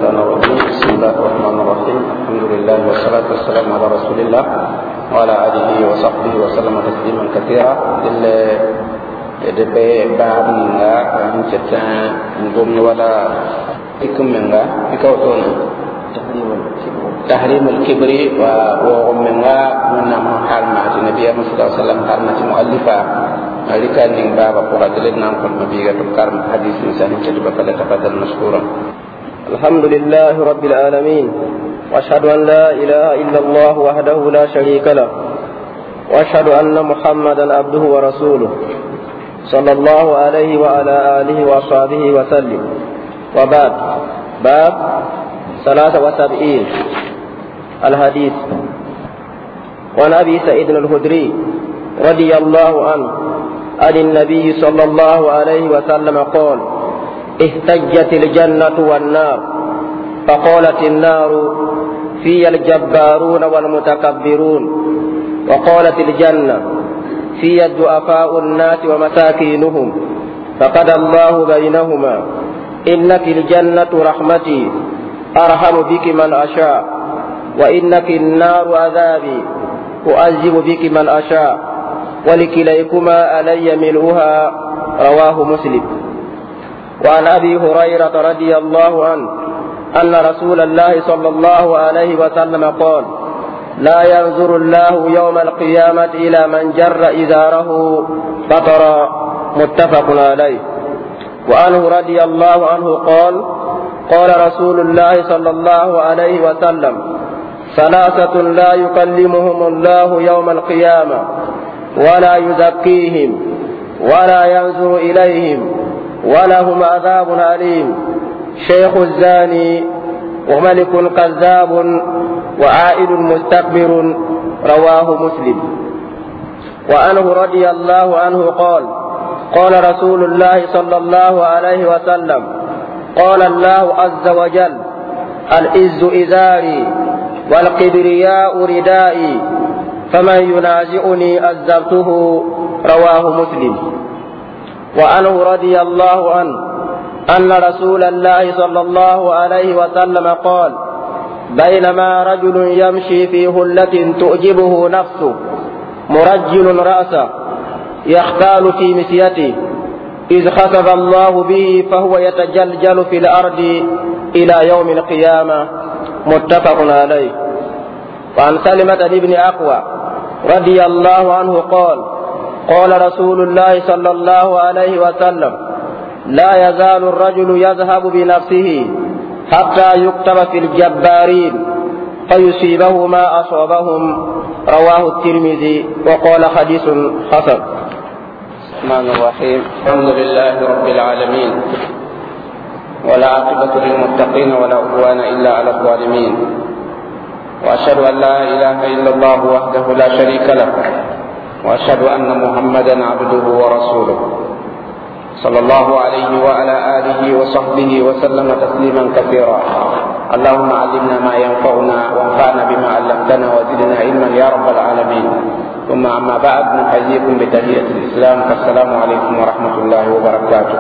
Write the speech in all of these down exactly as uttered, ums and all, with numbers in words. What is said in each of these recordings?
الشيطان الرجيم. بسم الله الرحمن الرحيم. الحمد لله والصلاة والسلام على رسول الله وعلى آله وصحبه وسلم تسليما كثيرا. دبي بعد منها نجتا نقوم ولا تكم منها بكوتونا تحريم الكبر وقوم منها من محل مع النبي صلى الله عليه وسلم كارمة مؤلفة ذلك من باب قرادلنا نقول مبيغة الكرم حديث إنسان تجب فلتفضل مشكورا. الحمد لله رب العالمين، واشهد ان لا اله الا الله وحده لا شريك له، واشهد ان محمدا عبده ورسوله صلى الله عليه وعلى اله وصحبه وسلم. وبعد، باب ثلاثة وسبعين الحديث. وعن ابي سعيد الخدري رضي الله عنه عن النبي صلى الله عليه وسلم قال: اهتجت الجنة والنار، فقالت النار: في الجبارون والمتكبرون، وقالت الجنة: في الضعفاء الناس ومساكينهم، فقضى الله بينهما: إنك الجنة رحمتي أرحم بك من أشاء، وإنك النار عذابي أعذب بك من أشاء، ولكليكما علي ملؤها. رواه مسلم. وعن أبي هريرة رضي الله عنه أن رسول الله صلى الله عليه وسلم قال: لا ينظر الله يوم القيامة إلى من جر إزاره بطرا. متفق عليه. وعنه رضي الله عنه قال: قال رسول الله صلى الله عليه وسلم: ثلاثة لا يكلمهم الله يوم القيامة ولا يزكيهم ولا ينظر إليهم ولهم عذاب أليم: شيخ الزاني، وملك كذاب، وعائل مستكبر. رواه مسلم. وعنه رضي الله عنه قال: قال رسول الله صلى الله عليه وسلم: قال الله عز وجل: العز إزاري والكبرياء ردائي، فمن ينازعني عذبته. رواه مسلم. وعنه رضي الله عنه أن رسول الله صلى الله عليه وسلم قال: بينما رجل يمشي في هلة تعجبه نفسه مرجل رأسه يختال في مسيته، إذ خسف الله به فهو يتجلجل في الأرض إلى يوم القيامة. متفق عليه. وعن سلمة بن أقوى رضي الله عنه قال: قال رسول الله صلى الله عليه وسلم: لا يزال الرجل يذهب بنفسه حتى يكتب في الجبارين فيصيبه ما أصابهم. رواه الترمذي وقال حديث حسن. الرحمن الرحيم. الحمد لله رب العالمين، ولا عاقبة للمتقين ولا عدوان إلا على الظالمين، وأشهد أن لا إله إلا الله وحده لا شريك له، وأشهد أن محمدا عبده ورسوله صلى الله عليه وعلى آله وصحبه وسلم تسليما كثيرا. اللهم علمنا ما ينفعنا وانفعنا بما علمتنا وزدنا علما يا رب العالمين. ثم أما بعد، نحييكم بتحية الإسلام، فالسلام عليكم ورحمة الله وبركاته.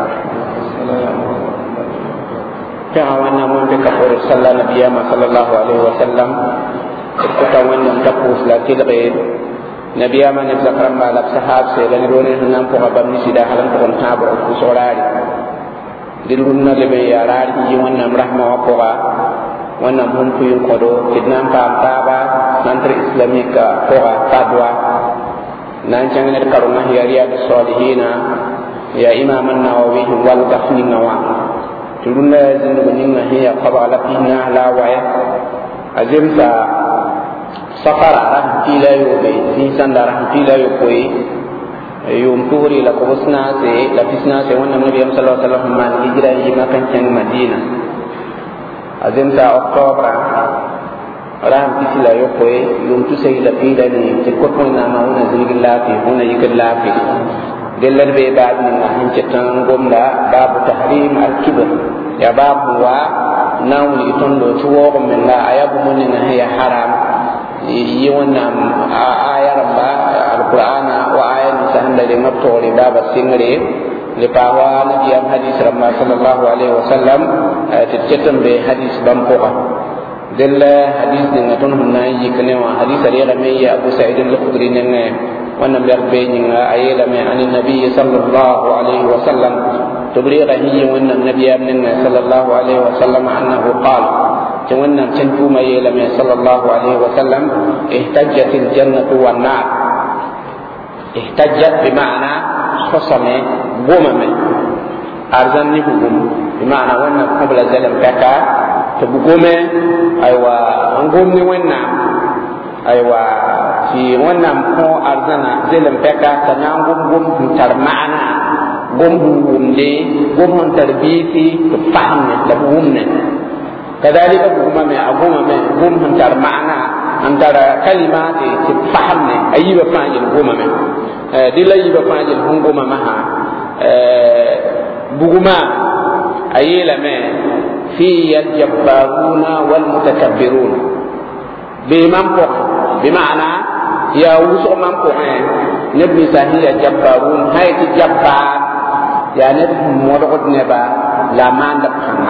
تعاوننا من بكفور صلى نبينا صلى الله عليه وسلم تتوانا تقوس لا تلغي نبيا من ذكر ما لب صحاب سيدنا لون هنام فوق بمن سيدا حلم تكون تابر وسولاري دلونا لبي ياراري يوانا مرحمة وقوة وانا هم في القدو كدنا فام تابا نانتر إسلاميك قوة تابوا نانشان نذكرنا هي رياض الصالحين يا إمام النووي والغفني النوام تلونا زنبنينا هي قبع لبينا لا وعي أزمتا سفر رحمتي لا يوبي سيسان رحمتي لا يوبي يوم توري لقبسنا سي لفسنا سي وانا النبي صلى الله عليه وسلم من هجرة ما كان كان مدينة أزمتا أكتوبر رحمتي لا يوبي يوم تسي لفيدا تلقطنا ما هنا زنق الله في هنا يقل الله في دلل بي بعد من أهل جتان قمنا باب تحريم الكبر يا باب هو ناول يتندو توغ من لا أياب مننا هي حرام يوانا آية ربا القرآن وآية نسهن لنبتغ لباب السنغري لقاوة نبي الحديث ربما صلى الله عليه وسلم cetam be hadis bam poka del hadis ni ngaton hunna yikne wa hadis ari ga me ya Abu Sa'id al-Khudri ne wannan ber be ni ayela me an nabi sallallahu alaihi wasallam تبريغ هي وان النبي امننا صلى الله عليه وسلم انه قال جوانا تنتم يلم صلى الله عليه وسلم احتجت الجنه والنار احتجت بمعنى خصم غمم ارزني بغم بمعنى وانا قبل زلم كاكا تبغم ايوا انغمني وانا ايوا في وانا كو ارزنا زلم كاكا تنانغم غم تر معنى gombu wumde gomon tarbiti to fahme la wumne kadalika buguma me aguma me gum hantar maana antara kalimati to fahme ayiba fajil goma me dilla yiba fajil goma maha buguma ayela me fi al-jabbaruna wal mutakabbirun be mampo bi maana ya wuso mampo nabi sahiya jabbarun hayti jabbar ya ne modokot ne ba la manda khanga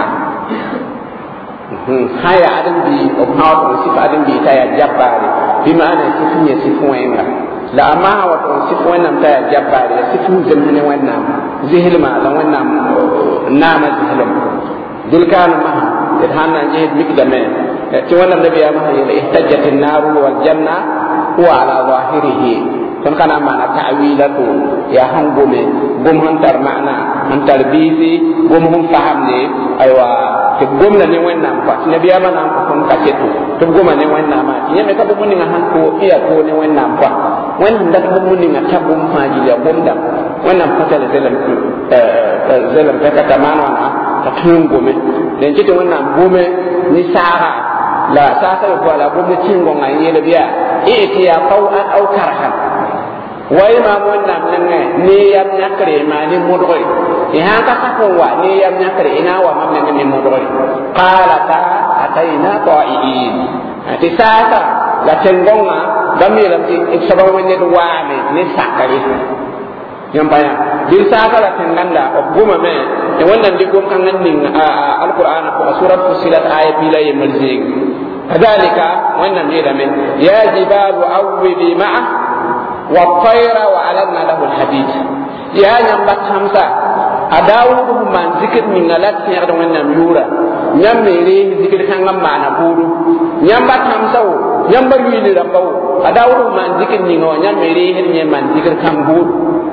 hmm haya adam bi of how sif adam bi ta jabbari bi maana sifu ne sifu wenga la ama wa to sifu wenam ta jabbari sifu zamne wenam zihilma la wenam nama zihilm dulkan ma idhanna jihad mikdame ti wenam nabi ya ma ihtajjat an-nar wal janna wa ala zahirihi kon kana mana ta'wilatu ya hangome gom hantar maana hantar bizi gom hum fahamne aywa te gom na ne wannan fa nabi ya mana ko kon kacetu to gom ne wannan ma yeme ka bu mun nga han ko iya ko ne wannan fa wannan da bu mun nga tabum faji ya gom da wannan fatal zalam eh zalam ka ta mana na ta tun gome den cite wannan gome ni sara la sasa ko la gom ne cingo ngai ne biya e ti ya qaw'an aw karhan way ma mon nam nanga ne yam nyakre ma ni modori e ha ka ka ko wa ne yam nyakre ina wa mam ne ni modori qala ta ataina qa'iin ati sasa la tengonga damiram ti sababu ne do wa me ni sakari yam baya bil sasa la tenganda o goma me e wannan di gom kan nan ning alquran ko surat fusilat ayat bila yemulzig kadalika wannan ne da me ya jibalu awwi ma'a والطير وعلنا له الحديد يا نمبر خمسة أداود من ذكر من غلط يقدر من نميورا نميري ذكر كان معنا بورو نمبر خمسة نمبر ويل ربو أداود من ذكر من غلط نميري هني من ذكر كان بورو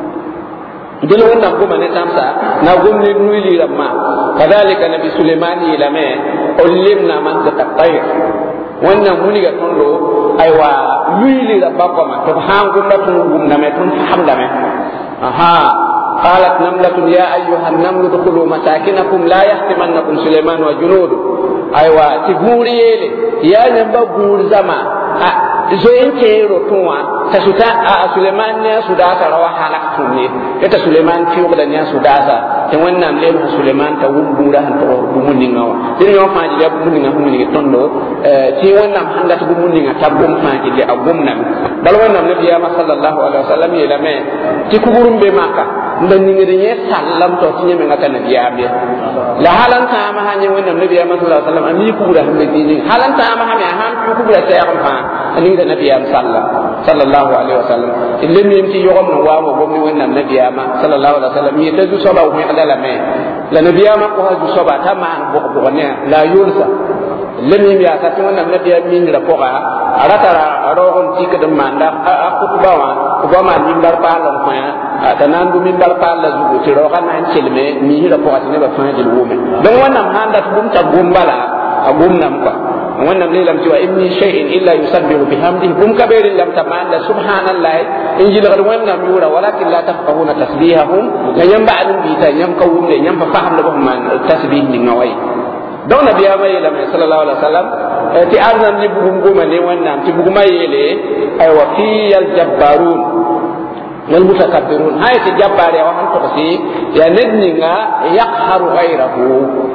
دلو نقوم من خمسة نقوم نقول لما كذلك نبي سليمان يلمه علمنا منطق الطير wannan muni ga tondo aywa luili da bakoma to hangu na tun gumna me tun hamda me aha qalat namlatun ya ayyuha an-namlu dkhulu masakinakum la yahtimannakum sulaiman wa junud aywa tiguriyele ya nyamba gur zama a zoyin kero tunwa ta suta a sulaiman ne su da ta rawa halak tunne ita sulaiman fi da ne su da sa te wannan le sulaiman ta wubura han to bumunni ngawa din yo faaji ya bumunni ngawa bumunni tondo ti wannan handa to bumunni ngawa tabum faaji le agumna bal wannan nabi ya sallallahu alaihi wasallam ya me ti kuburum be maka ndan ni ngi ne sallam to ti nyeme ngata nabi ya be la halan ta ma hanye wannan nabi ya sallallahu alaihi wasallam ami kubura hambe ni halan ta ma hanye han kubura ta ya fa ani da nabi ya sallallahu alaihi wasallam illam yimti yogom no wa mo gomni wannan nabi ya sallallahu alaihi wasallam mi ta du soba ko la me la nabiya ma ko haju soba ta ma bo bo ne la yursa lemi mi asa tun wannan nabiya min ra ko ga arata ro gon tika de manda a ko ba wa ko ma min bar pa lon ko ya ta nan du min bar pa la zugo ti ro kan an cilme mi ra ko ne ba fa jil wume don wannan handa dum ta gumbala a gumnam ko wannan ne lam tiwa inni shay'in illa yusabbihu bihamdihi bum kabirin lam tamanda subhanallah injil gar wannan yura walakin la tafqahuna tasbihahum la yamba adun bi ta yam kawum le yam fa faham la man tasbih ni ngawai don nabiya mai lam sallallahu alaihi wasallam ti arzam ni bugum goma ne wannan ti bugum yele ay wa fi al jabbarun wal mutakabbirun hay ti jabbare wa han to si ya nedninga yaqharu ghayrahu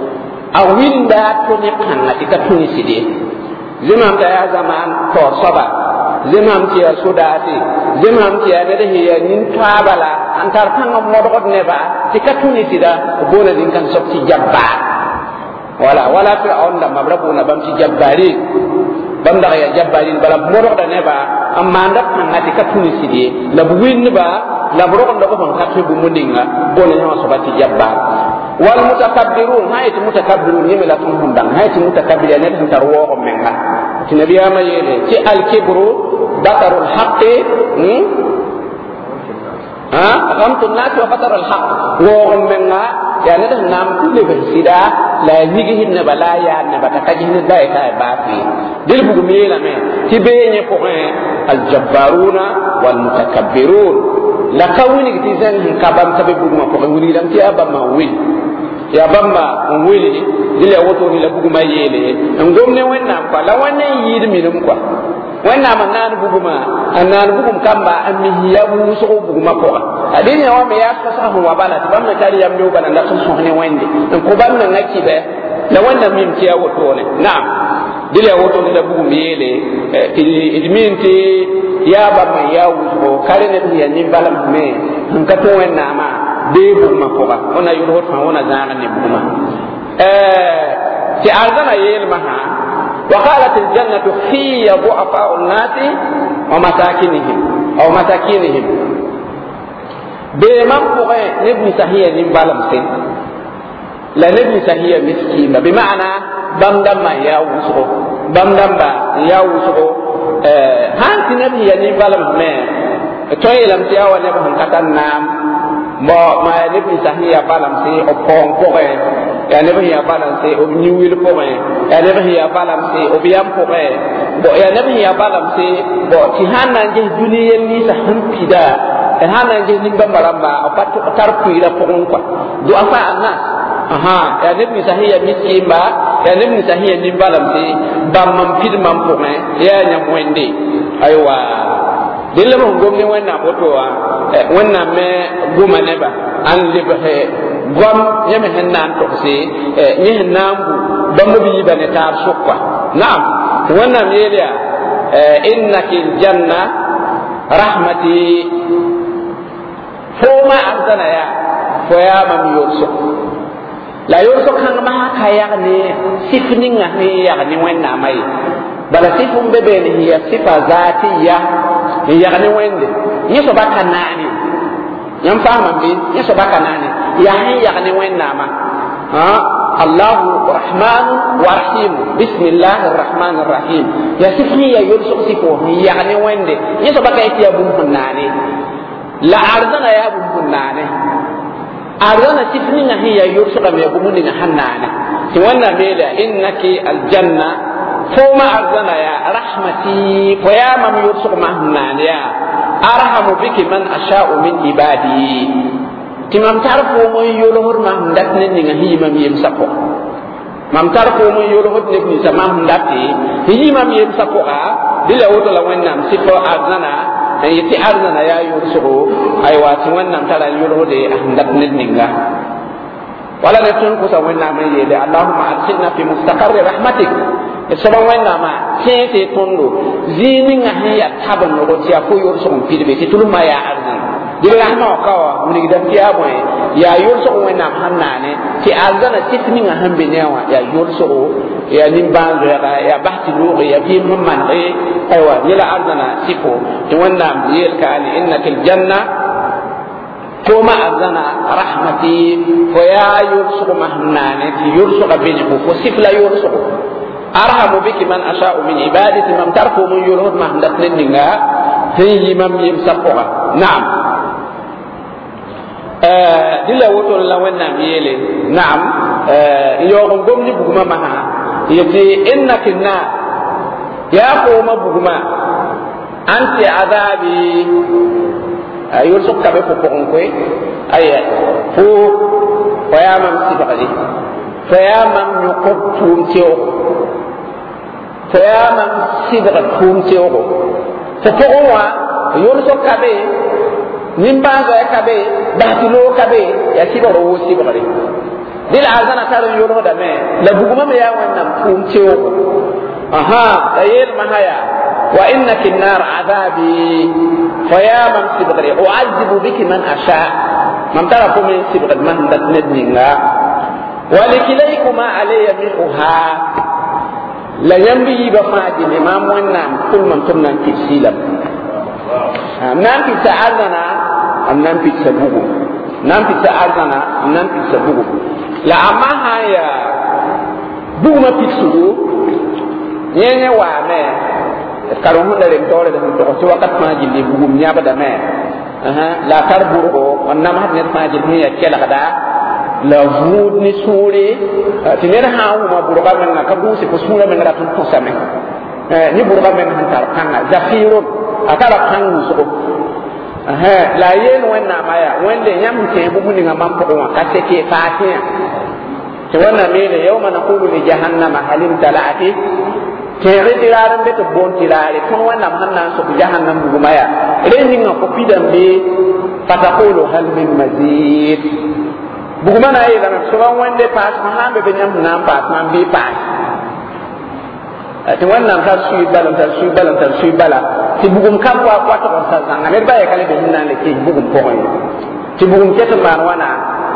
awinda to ne kan ita tuni sidi zimam ta ya zaman to soba zimam ti ya sudati zimam ti ya da hiya nin tabala antar kan mo do ne ba ti ka tuni sida bona din kan sokti jabba wala wala fir'aun da mabrabu na bam ti jabbari bam da ya jabbari bala moro da ne ba amma ndak nan ngati ka tuni sidie la buwin ba la boro ndo ko ban ka bu mundinga bone no so bati jabbar wal mutakabbirun hayt mutakabbirun yemela tun hundang hayt mutakabbirun ne tan tarwo ko menga ti nabiya ma yele ci al kibru batarul haqqi ha ghamtu an-nas wa batarul haqq wo menga ya ne dan nam kulle be sida la yigi hinna balaya na bataka hinna da ka ba fi dil bugu mi la me ti be nye ko al jabbaruna wal mutakabbirun la kawni ti zan kabam tabe bugu ma ko wuri dam ti abama wil ya bamba wili dile woto ni la bugu ma yele ngomne wenna pa la wannan yidi mi dum kwa wenna man nan bugu ma anan bugu kamba ammi ya bu so bugu ma ko adin ya wa me ya sa ho wa bala ti bamna tari yam do bana ndax so ne wende en ko bamna ngaki be la wannan mim ti ya woto ne na'am dile woto ni la bugu mi yele idi min ti ya bamba ya wuso kare ne ya ni balam me en ka to wenna ma de bugma ko ba ona yuro fa ona zana ne bugma eh ti arzana yel maha wa qalat al jannatu fi du'afa an-nas wa masakinihim aw masakinihim be man ko ne ibn sahiya ni balam sen la ibn sahiya miskin bi ma'ana bamdam ma ya wuso bamdam ba ya wuso eh han ti nabi ya ni balam me to yelam ti awa ne ba katan nam mo ma ne bi sahiya balam se o pon ko e ya ne bi ya balam se o ni wil ko e ya ne bi ya balam se o biam ko e bo ya ne bi ya balam se bo ti hanan je duniyen ni sa hampida e hanan je ni bambaramba o patu tar ku ira ko on ko do afa anna aha ya ne bi sahiya miskimba ya ne bi sahiya ni balam se bam mam pid mam ko e ya nyam wende aywa dille mo gomni wenna botowa wenna me goma neba an libahe gom yeme hennan to se ni hennambu bambo bi bane tar sukwa naam wenna melia innakil janna rahmati foma azana ya foya mam yursu la yursu kan ma kaya ne sifninga ne ya ni wenna mai bala sifum bebe ne hiya sifa zatiya yagni wende yeso baka nani yam fama bi yeso baka nani ya hin yagni wenna ma ha Allahu Rahman wa Rahim bismillahir rahmanir rahim ya sifni ya yursu sifo yagni wende yeso baka yati ya bum nani la arzana ya bum nani arzana sifni na hiya yursu ga me bum ni hanane ti wannan bela innaki aljanna foma arzana ya rahmati fa ya mam yursuq mahnan ya arhamu biki man asha'u min ibadi timam tarfo mo yolor ma ndat ne ni ngahi mam yem sapo mam tarfo mo yolor ne ni sama ndati hi mam yem sapo a dila woto la wannam sifo arzana yiti arzana ya yursuq ay wati wannam tala yolor de ndat ne ninga wala ne tun ko sa wannam yele allahumma adkhilna fi mustaqarri rahmatik sabon wanda ma sai sai tondo zinin a hiya taban no tiya ko yor so pidbe ti tulma ya arzan dile rahma kawa mun gidan tiya boy ya yor so wanda hannane ti arzana titni nga hambe newa ya yor so ya nim banzo ya ya bahti lo ya bi mamman e aywa yela arzana sifo to wanda yel ka ali innakal janna ko ma arzana rahmati ko ya yor so mahannane ti yor so ga beni ko sifla yor so arhamu biki man asha'u min ibadati man tarku mun yurhud ma handat ninga fi mam yim sapoa na'am euh dilla woto la wenna yele na'am euh yo gom ni buguma ma yati innaka na ya ko ma buguma anti adabi ayul sokka be ko ko koy aya fu fayamam sibali fayamam yuqtum tiyo fayamam sidra tum tiyo fo ko wa yul sokka be nimbanza ya kabe batilo kabe ya sibaro wo sibare dil azana taru yul hoda me la buguma me ya wannan tum tiyo aha ayel mahaya wa innaka an-nar adabi fayamam sibri u'azzibu biki man asha man tarafu min sibri man datnidinga ولكليكما علي منها لا ينبغي بفاجي الإمام والنام كل من تمنى في السيلم نام في سعادنا أم نام في سبوه نام في سعادنا أم نام في سبوه لا أما هاي بوما في سبوه ينه وامه كارون دلهم تولد هم تقصي وقت ما جلي بوم نيابة دمه لا كاربورو ونام هاد نتفاجل هي كلا كذا لا فود نسوري تنين هاو ما بورقا من كابوسي كسورة من راتون كسامه ni burga men han tar kanga zafirun akara kangu so eh la yen wenna maya wende nyam ke bu muni ngam ko wa kaseke fatia to wanna mele yawma naqulu li jahannama halim talati tere diraran be to bon tirare kon wanna hanna so jahannam bu maya reni ngako pidam be fataqulu hal min mazid bu mana ay dana so wende pas mahambe be nyam nam pas man bi pas ti wannan ta su balan ta su balan ta su bala ti bugum kam kwa kwa to sa zanga ne baye kale be hinna le ke bugum ko hoy ti bugum ke to man wana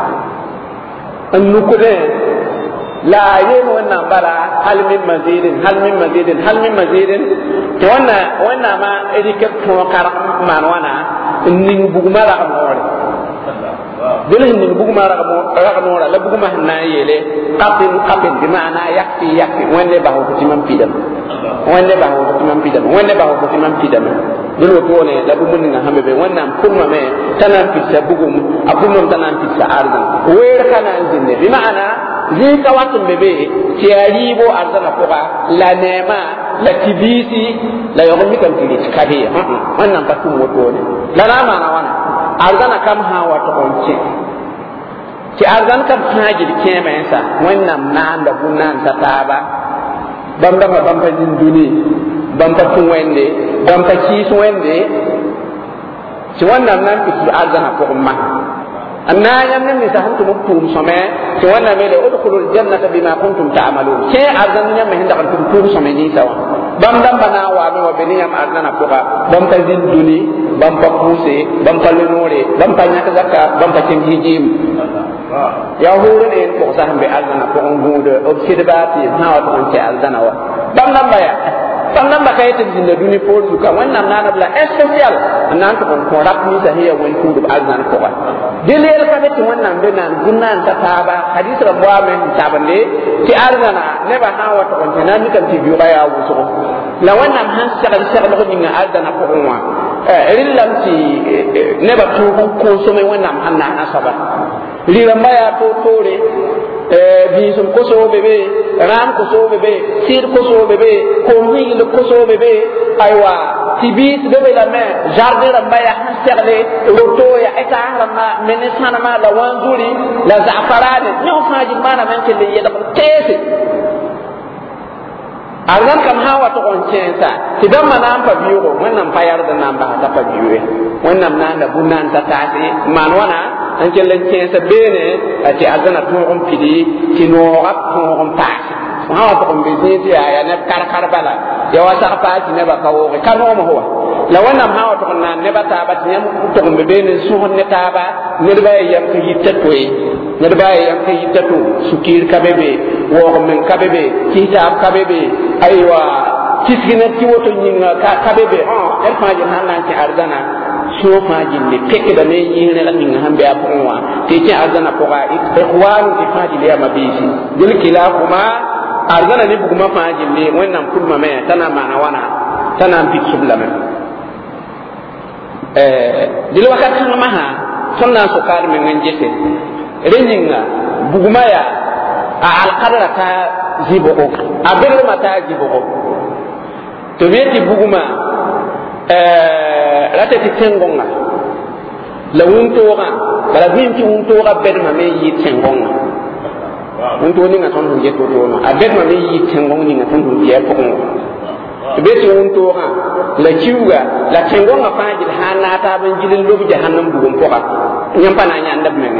an nukude la yen wannan bala hal min mazidin hal min mazidin hal min mazidin ti wannan wannan ma edike to kar man wana nin buguma ra ko wala dole nin buguma ra ko ra ko wala la buguma na yele qapin qapin bi maana yakti yakti wonde ba ko timam pidam wonde ba ko timam pidam wonde ba ko timam pidam dole to ne la bu mun na hambe be wannan kuma me tanan pissa bugum abum tanan pissa arzan wer kana zinne bi maana zi ka watum bebe ti aribo arzana ko ba la nema la tibisi la yomi kan tili kadi wannan ba tum woto ne la na mana wana arzana kam ha wato once ti arzan kam hajir kemensa wannan nan da bunan ta taba bam da bam pa duni bam pa tun wende bam pa ci su wende ci wannan nan ki arzana ko umma anna yam ne sa hantu mutum some ci wannan mele udkhulul jannata bima kuntum ta'malun ke arzan nyam me hinda kan tum some ni sawa bam dam bana wa me wa beniyam arzana ko ba bam pa duni bam pa puse bam pa lenore bam pa nyaka zakka bam pa tim hijim ya hore ne ko sa hambe alzana ko ngude obsidabati hawa ko on ci alzana wa bam nan baya bam nan bakay tin dinda duni pour du ka wannan nan bla essential nan ko ko rap ni sa hiya won kudu alzana ko wa dilel ka be wannan be nan gunnan ta taba hadith rabwa men tabande ci alzana ne ba hawa to on nan ni kan ti biyo baya wuso la wannan han sagal sagal ko ni alzana ko wa rillam ci ne ba tu ko so me wannan hanna asaba lira maya to tore eh bisum ko so bebe ram ko so bebe sir ko so bebe ko hil ko so bebe aywa tibit bebe la me jardin la maya haserle roto ya eta ma menesana ma la wanzuri la zafarade no faji mana men ke le yeda tese argan kam hawa to on censa tidan manam pa biyo wannan payar da nan ba ta pa biyo wannan nan da bunan ta tase man wana an kelen censa bene ati azana to on pidi kino rap to on pas hawa to on bizini ya ne kar kar bala ya wasa pa ti ne ba kawo kano mo ho la wannan hawa to nan ne ba ta ba ti nyam to on bene su hon ne ta ba ne ba yam ko yitta toy ne ba yam ko yitta to sukir kabebe wo men kabebe kitab kabebe aywa kisgina ti woto nyinga ka kabebe on er faji hanan ci arzana so faji ni tek da ne yine la nyinga hambe apunwa ti ci arzana ko ga ikhwanu ti faji le mabisi dil kila kuma arzana ni buguma faji ni wannan kulma me tana mana wana tana bi sublama eh dil wakati ma ha sonna so kar men ngejete renyinga buguma ya al qadara ta zibo abin mata zibo to weti buguma eh rata ti tengonga la wunto ga bala bin ti wunto ga bedma me yi tengonga wunto ni nga ton je to no abedma me yi tengonga ni nga ton je ko to beti wunto ga la ciuga la tengonga faji hana ta ban jilil lobu jahannam bugum ko ga nyampa na nyanda men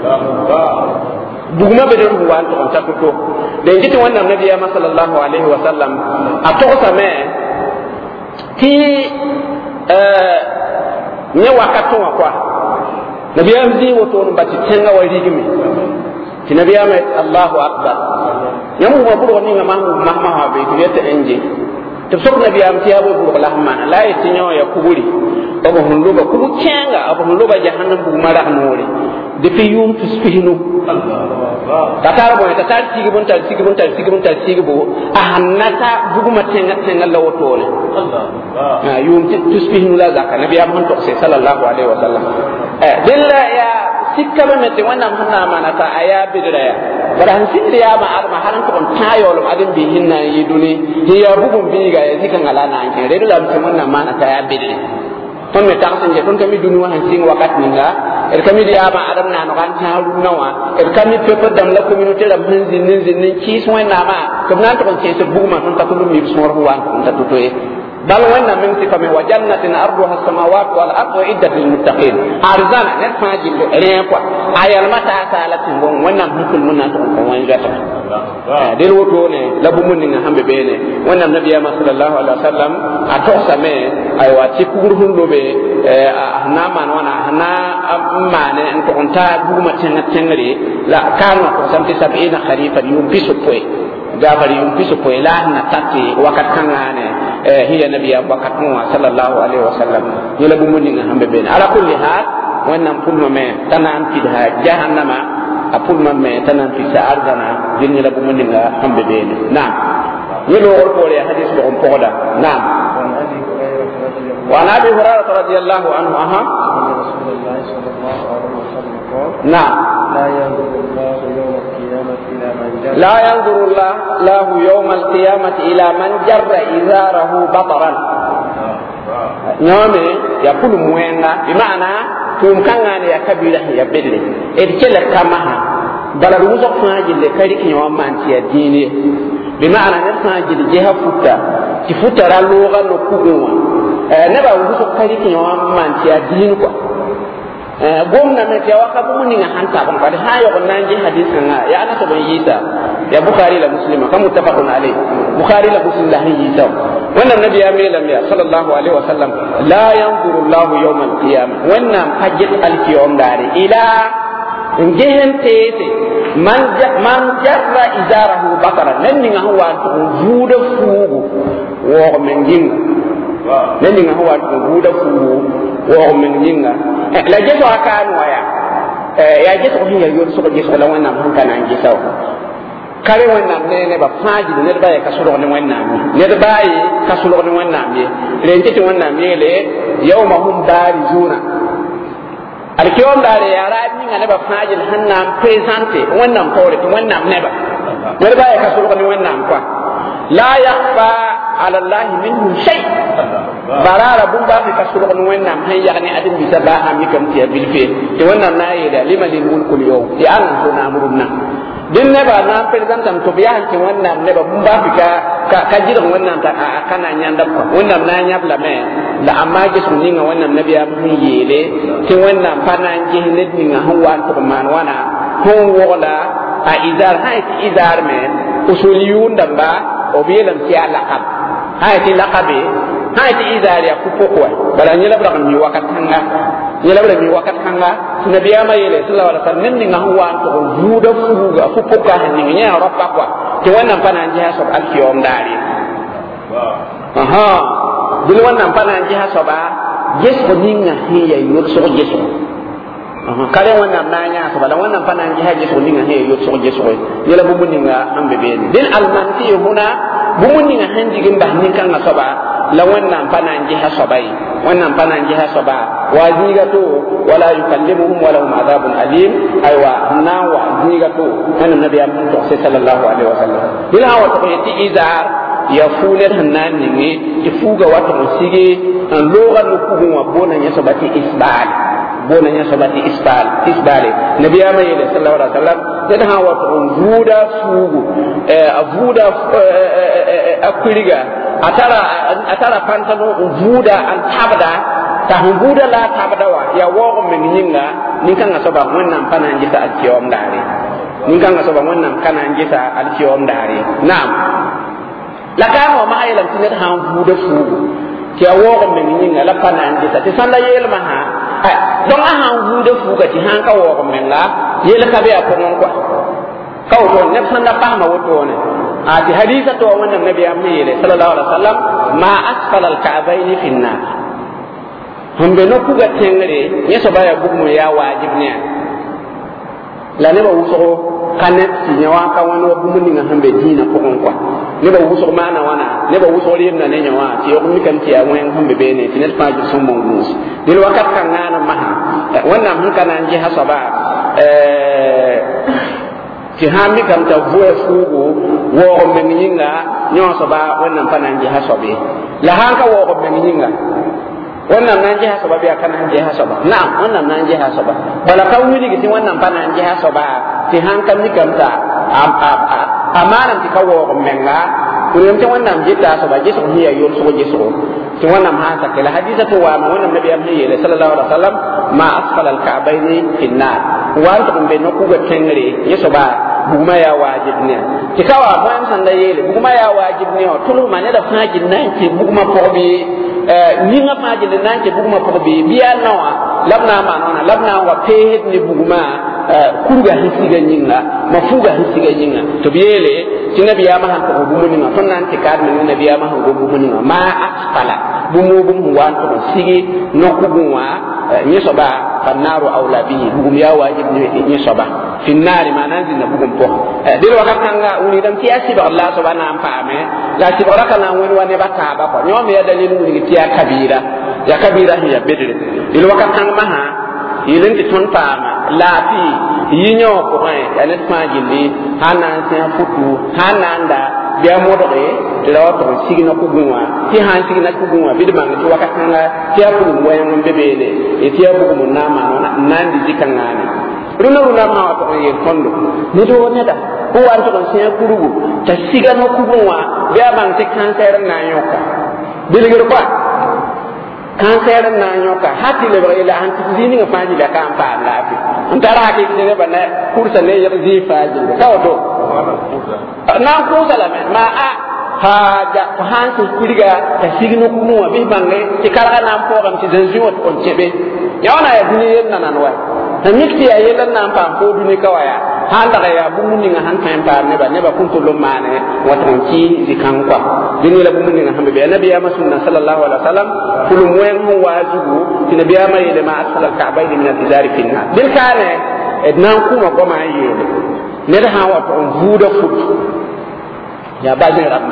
buguma be don buwan to ta ko de ngiti wannan nabi ya sallallahu alaihi wasallam a to same ti eh ne wakato kwa nabi ya mzi woto no bati tenga wa rigimi ti nabiyama Allahu akbar yamu wa buru ni ngama mahma ha be ti yata enje to sok nabiyam ti abo buru lahmana la yati nyaw ya kuburi abo hunduba kubu kenga abo hunduba jahannam bu mara nore depuis yum tusfihinu tatar boy tatar sigi bunta sigi bunta sigi bunta sigi bo ahannata buguma tenga tenga lawotole Allah yum tusfihinu la zakka nabiyam han to sallallahu alaihi wasallam eh dilla ya sikka mete wannan hanna manata aya bidra ya bara han sidriya ma arma haran ko tayolum adin bi hinna yiduni hiya bugum bi ga zikan alana an ke redo lam wannan manata ya bidra ton me tang je ton kami dunu han sing wakat ninga er kami dia ma adam na no kan taru nawa er kami pepe dam la communauté la minzin minzin nin ki so na ma ko nan to ko ce buguma ton ta ko mi sor huwan ta tutoye bal wanna min sifame wa jannatin arduha as-samawati wal ardu iddat lil muttaqin arzana net faji do rien quoi ayal mata salatin gon wannan hukul munna to ko wan jata del woto ne labu mun nga hambe bene wannan nabiya sallallahu alaihi wasallam ato same ay wa ci kugur hundo be na man wana na mane en to onta buguma tenga tengri la kanu ko samti sabina khalifa yum bisu poy gafari yum bisu poy la na tatti wakat kangane hiya nabiya wakat mu sallallahu alaihi wasallam yela bu mun nga hambe bene ala kulli hal wannan pulma me tanan fidha jahannama apulma me tanan fi sa'ardana din yela bu mun nga hambe bene naam yelo wor ko le hadith ko on poda naam wa nabi hurairah radhiyallahu anhu aha naam la yanzuru Allah yawm al-qiyamati ila man jarra izarahu bataran nyame ya pulu muenga bimaana tum kangane ya kabila ya bedle e kele kamaha bala ruzo faaji le kari kinyo manti ya dini bimaana ne faaji le jeha futa ti futa ra loga no kugunwa eh ne ba ruzo kari kinyo manti ya dini kwa eh gomna me ke waka bu muninga hanta ban kadi ha yo nanji hadith nga ya ana to yisa ya bukhari la muslima kam muttafaqun alayh bukhari la muslim la yisa wannan nabi ya melam ya sallallahu alaihi wasallam la yanzuru Allah yawm al-qiyamah wannan hajjat al-qiyam dari ila ngehen tete man man jarra izarahu bakara nan ni nga huwa to vuda fugu wo men ginga nan ni nga huwa to vuda fugu wo men ginga la jeto akanu ya ya jeto hiya yor so ko jeto la wannan hankana ngi saw kare wannan ne ne ba faji ne da ya kasuro ne wannan ne da bai kasuro ne wannan ne rente ti wannan ne le yawma hum barizuna alkiyon da ya rabi ne ba faji hannan presente wannan pore ti wannan ne ba ne da bai kasuro ne wannan kwa la yakhfa ala allah minhu shay barara bun ba fi kasuro ne wannan hay ya ne adin bisa ba ha mi kam ti bilfe ti wannan nayi da limalil mulku yau ya an suna murunna din ne ba na presentam to biya hanci wannan ne ba mun ba fika ka jiran wannan ta kana nyanda ko wannan na nya bla me da amma ji sun ninga wannan nabi ya mun yele ti wannan fana ji ne ninga hawan to man wana hon wala a idar hay idar me usuliyun da ba o biyelam ti alaqab hay ti laqabi hay ti idar ya ku pokwa bala nyela bla mi wakat hanga nyela bla mi wakat hanga nabi ya mayele sallallahu alaihi wasallam ninga hawan to vuda fuga fu poka ninga nya rabba kwa ti wannan fana ji ha sob alkiyom dari aha bil wannan fana ji ha soba yeso ninga hiya yur so yeso aha kare wannan nanya soba wannan fana ji ha yeso ninga hiya yur so yeso yela bu ninga ambe be din almanti huna bu ninga hanjigin ba ninka na soba la wannan fana ji ha sobai wannan fana ji ha soba wazigato wala yukallimuhum wala hum adhabun alim aywa na wazigato wannan nabi amman to sallallahu alaihi wasallam bila wa to yati izar ya fuler hanan ni ifuga wata musige an loga no kugu wa bona nya sabati isbal bona nya sabati isbal isbale nabi amman sallallahu alaihi wasallam dan ha wa to vuda fugu eh avuda akuriga atara atara pantano vuda an tabada ta hubuda la tabadawa ya wo men nyinga ninka ngasoba wannan panan jita alkiyom dare ninka ngasoba wannan kana jita alkiyom dare na'am la kama ma aylam tinat han hubuda fu ya wo men nyinga la panan jita ti sanda yelma ha don a han hubuda fu ka ti han ka wo men la yel ka be aponon kwa kawto ne sanda pahma woto ne ati hadisa to wannan nabi amire sallallahu alaihi wasallam ma asfala al-ka'bayn fi an-nar humbe no kuga tengre yeso baya bugmu ya wajib ne la ne ba wuso kanet si nyawa ka wano bugmu ni ngambe dina ko on kwa ne ba wuso mana wana ne ba wuso ri na ne nyawa ti yo mi kan ti ya wen humbe be ne tinet fa ju sum mon mus dil wakat kan ngana maha wannan mun kana nji hasaba eh ti hammi kam ta vuwe fugo wo men yinga nyoso ba wannan fanan ji hasobe la hanka wo men yinga wannan nan ji hasaba biya kana ji hasaba na'am wannan nan ji hasaba bala kan wili giti wannan fanan ji hasaba ti hanka mi kam ta amana ti kawo menga kullum ta wannan ji ta hasaba ji so hiya yo so ji so ti wannan ma ta kala hadisa to wa wannan nabi amri sallallahu alaihi wasallam ma asfala al-ka'bayn fi an-nar wa antum be no ku ga tengre yeso ba buguma ya wajib ne tikawa ban sanda yele buguma ya wajib ne tulu mane da fajin nan ke buguma pobi eh ni nga fajin nan ke buguma pobi biya nawa labna ma nona labna wa pehet ni buguma kuruga hisiga nyinga mafuga hisiga nyinga to biyele tinabi ya mahan ko bumu ninga ton nan tikad men nabi ya mahan go bumu ninga ma asfala bumu bumu wan to sigi nokugwa nyeso ba fannaru aula bihi bugum ya wajib ni nyeso ba finnari mananzi na bugum po dil wakatanga uni dam tiasi ba Allah subhanahu wa ta'ala la tibaraka na woni wane bata ba ko nyome ya dalilu ni tiya kabira ya kabira hiya bedre dil wakatanga maha yelen ti ton fama lafi yinyo ko ay anet ma jindi hanan sen futu hananda biya modore dila to sigina ko gunwa ti han sigina ko gunwa bidman to wakatanga tiya ko moyen bebele e tiya ko mun nama nandi jikangani runa runa ma to ye kondo ni do ne da ko wan to sen kurugu ta sigana ko gunwa biya ban te cancer na yoka biligir kwa cancer na nyoka hati le ba ila anti dini nga faji la kan pa lafi antara ke ne ba na kursa ne yar zi faji ka wato na ko sala ma a haja ko hansu kuriga ta signo ku mu bi bange ti kala na po gam ti denzi wat on chebe yawana ya dini yen nan wa ta mikti ya yelan na pa ko duni kawaya handa ya bu mun nga han tan pa ne ba ne ba kuntu lo mane waton ci zikan kwa dini la bu mun nga hambe be nabi ya masunna sallallahu alaihi wasallam kulu moyen mu wajibu ti nabi ya mai de ma asal ka'bayni min al-izari fi an-nar bil kane ednan kuma goma yele ne da hawa to vuda fut ya bazin rabba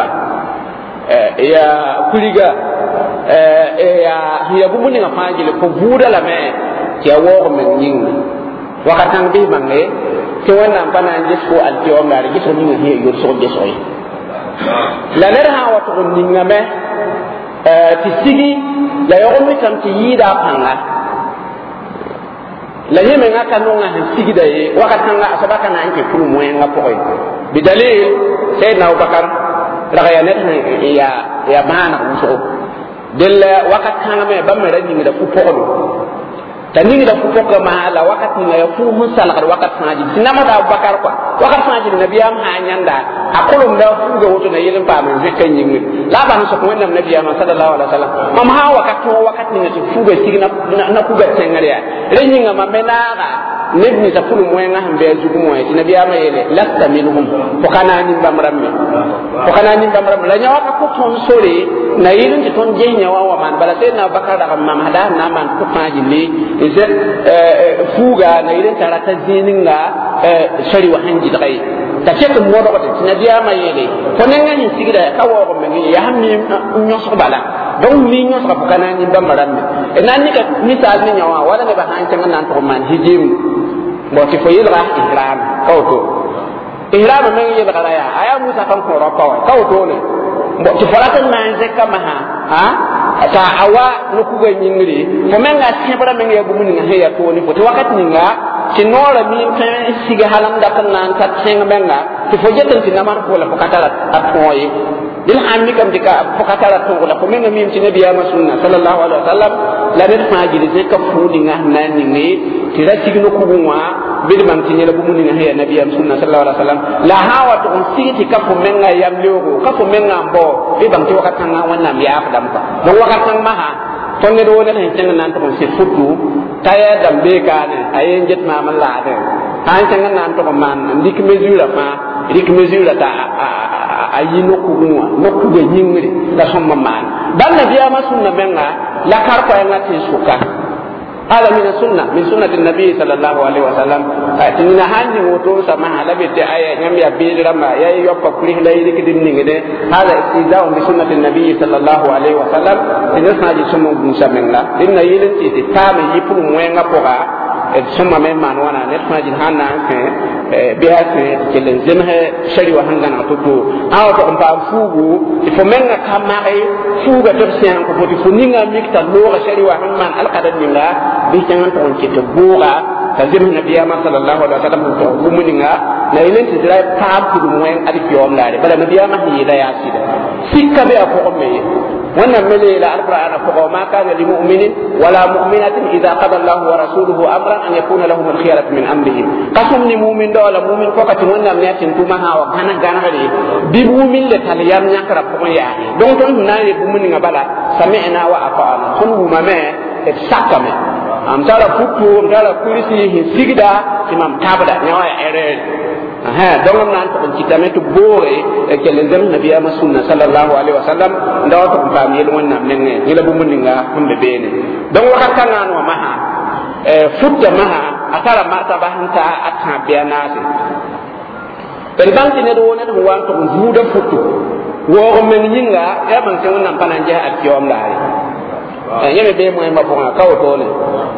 eh ya kuliga eh ya ya bu mun nga fajile ko vuda la me ti awo men ning wakatan bi bange ke wannan bana jisko altiyo ngari giso ni hiya yor so giso yi la ner ha wato ninga me eh ti sigi la yo mi tam ti yida panga la yeme ngaka no nga sigi da yi wakatan nga asabaka na anke kulu moyen nga poy bi dalil sayyidina abubakar raga ya net ya ya mana uso del wakatan me ba me rani da fu polo tani da ku ko ma la wakati na yafu musal gar wakati haji sinama da bakar kwa wakati haji nabiyam ha nyanda akulum da fu ga woto na yelin pa men zekan yin la ban so ko wannan nabiyam sallallahu alaihi wasallam mam ha wakati wakati ne fu ga sigina na ku ga tengare ya renyin ma menara nebni ta fulu moyen nga hambe jugu moyen nabiyam yele lasta minhum ko kana ni bamramme ko kana ni bamramme la nyawa ka ko ton sore na yelin ti ton je nyawa wa man bala sai na bakar da mam hada na man ko haji le ise fuga na irin tara ta zinin ga shari wa hanji da kai ta ce kun modo ko tin biya ma yele ko nan ngani sigida ka wo ko men ya hammi nyo so bala don ni nyo so kana ni ba marambe e nan ni ka misal ni nyawa wala ne ba han tan nan to man hijim mo ti fo yela ihram ka to ihram men yela kana ya aya musa kan ko ro ka to ne mo ti falatan nan zakka maha ha ta awa no ku ga nyingri fo men ga sebra men ya gumun nga heya to ni fo to wakati nga ci nora mi tan siga halam da tan nan tat senga benga ti fo jetan ti namar ko la fo katala atoyi dil hammi kam dika fo katala to la fo men mi ci nabi ya sunna sallallahu alaihi wasallam la den faji de ka fu di nga nan ni ngi ti ra ci no ku bunwa bil man ti nyela gumun nga heya nabi ya sunna sallallahu alaihi wasallam la hawa to on sigi ka fo men nga yam lewo ka fo men nga mbo bi bang ti wakati nga wannan ya fa dam ka wakatan maha tonne do ne tan tan nan to se futu taya dambe ka ne ayen jet ma man la de an tanga nan to man dik mesure fa dik mesure ta ayi no ku nuwa no ku de nyingri la somma man dan nabiya ma sunna menga la kar ko ngati suka هذا من السنة من سنة النبي صلى الله عليه وسلم تنين هاني وتو سما على بيت آية نعم يا بير لما يا يوفى كله لا يدك دين هذا استهزاء بسنة النبي صلى الله عليه وسلم الناس ناجي سمو بنسا من الله لأن يلين تيجي تام يفهم وين أبوها summa men man wana net ma jin hanna ke be ase ke len zemhe shari wa hanga na tutu aw to mpa fugu ifo men na kamare fuga to sen ko foti funinga mikta lo shari wa hamman al qadad ninga bi tangan to ke to buga ka zemhe nabiya ma sallallahu alaihi wasallam to gumuninga na ilen ti dra ta ku dum wen adi yom laare bala nabiya ma hi da ya sida sikka be ko me wannan mele la alquran ko ma kana lil mu'minin wala mu'minatin idha qada Allahu wa rasuluhu amran an yakuna lahum al-khiyaratu min amrihim qasum ni mu'min do la mu'min ko kati wannan ne tin tuma hawa kana gana hade bi mu'min le tal yam nyakra ko ya donc ton na ne bu mun ngabala sami'na wa ata'na sun huma me et sakame am tara fuku am tara kulisi hi sigda imam tabada nyawa ere ha donc nan to kitame to bore e kelen dem nabiya sunna sallallahu alaihi wasallam ndaw to pam yel wonnam nenge yela bu mun nga humbe bene donc wakata nan wa maha e futta maha atara martaba hanta atta biyanase per banki ne do wonen ho wanto huuda futtu wo men yinga ya man se wonnam pananje at yom laari e yeme be mo ma fonga kaw to ne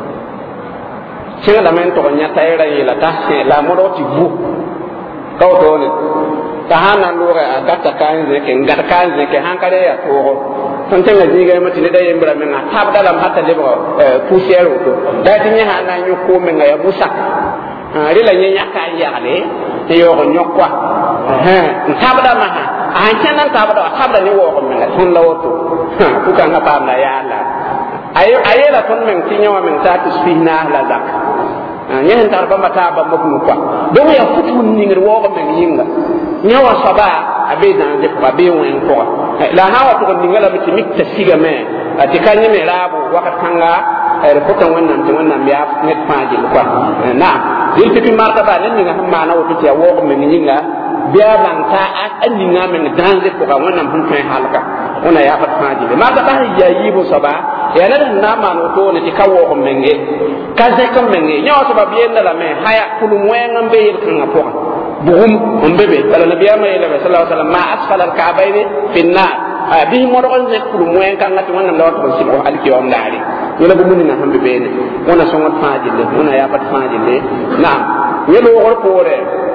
singa da men to nya tayra yela ta la moroti bu kaw to ne ta hanan lura adata kan ze ke ngar kan ze ke hankare ya to ton tenga jiga ma tine da yembra men na tab dalam hatta lebo poussière to da tinye hana nyu ko men ya musa ri la nyanya ka ya le te yo ko nyokwa ha tab da ma ha an chanan tab da tab da ni wo ko men ton la woto ku kan na pam na ya la ayo ayela ton men tinyo men ta tisfina la zak nyen tar ba mata ba mokku kwa do ya futu ni ngir wo ko men yinga nyawa saba abe na de ba be wen ko la hawa to ni ngala mi timik ta siga me atikanye me rabu wakat kanga er ko tan wannan tan wannan biya net faji kwa na dil pipi martaba len ni nga hamma na wotu ya wo ko men yinga biya ban ta andi nga men danze ko wannan hun tan halka ona ya fat faji ma ta ta ya yibo saba ya na na ma no to ne tikawo ko menge kaze ko menge nyawa saba bienda la me haya kulu mwenga mbe kan ngapoka buhum umbebe kala nabiya ma ila sallallahu alaihi wasallam ma asfala al-ka'bayn fi an-nar bi moron ne kulu mwen kan ngati wannan lawat ko sibo alki wa mlaari wala bu munina hambe bene wona songot faajille wona ya pat faajille naam yelo wor pore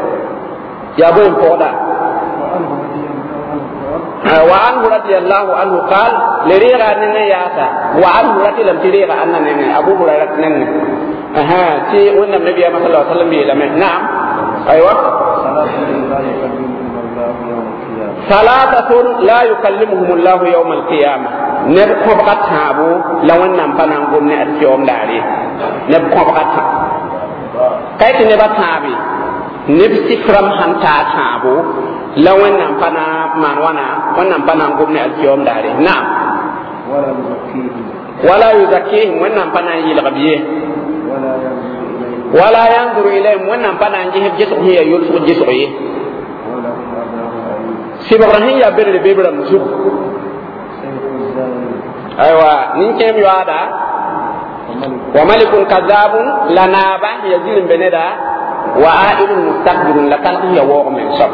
ya bo poda wa an radiyallahu anhu qal lirira nene yata wa an radiyallahu tirira anna nene abu hurairah nene aha ti wannan nabiya sallallahu alaihi wasallam bi la naam aywa ثلاثة لا يكلمهم الله يوم القيامة نبقى بقتابو لو أنهم فنانقوم نأتيهم داري نبقى بقتاب كيف نبقى نبسي فرم حمتا تابو لو أنهم فنا مانوانا وأنهم فنانقوم نأتيهم داري نعم ولا يزكيهم وأنهم فنان يلغبيه ولا ينظر إليهم وأنهم فنان جهب جسعه يلسق جسعه سيبرهن يا بير بيبر مسوق ايوا نينكم يوادا وملك كذاب لنابا يزيل بندا وعائل مستكبر لكن هي وق من صف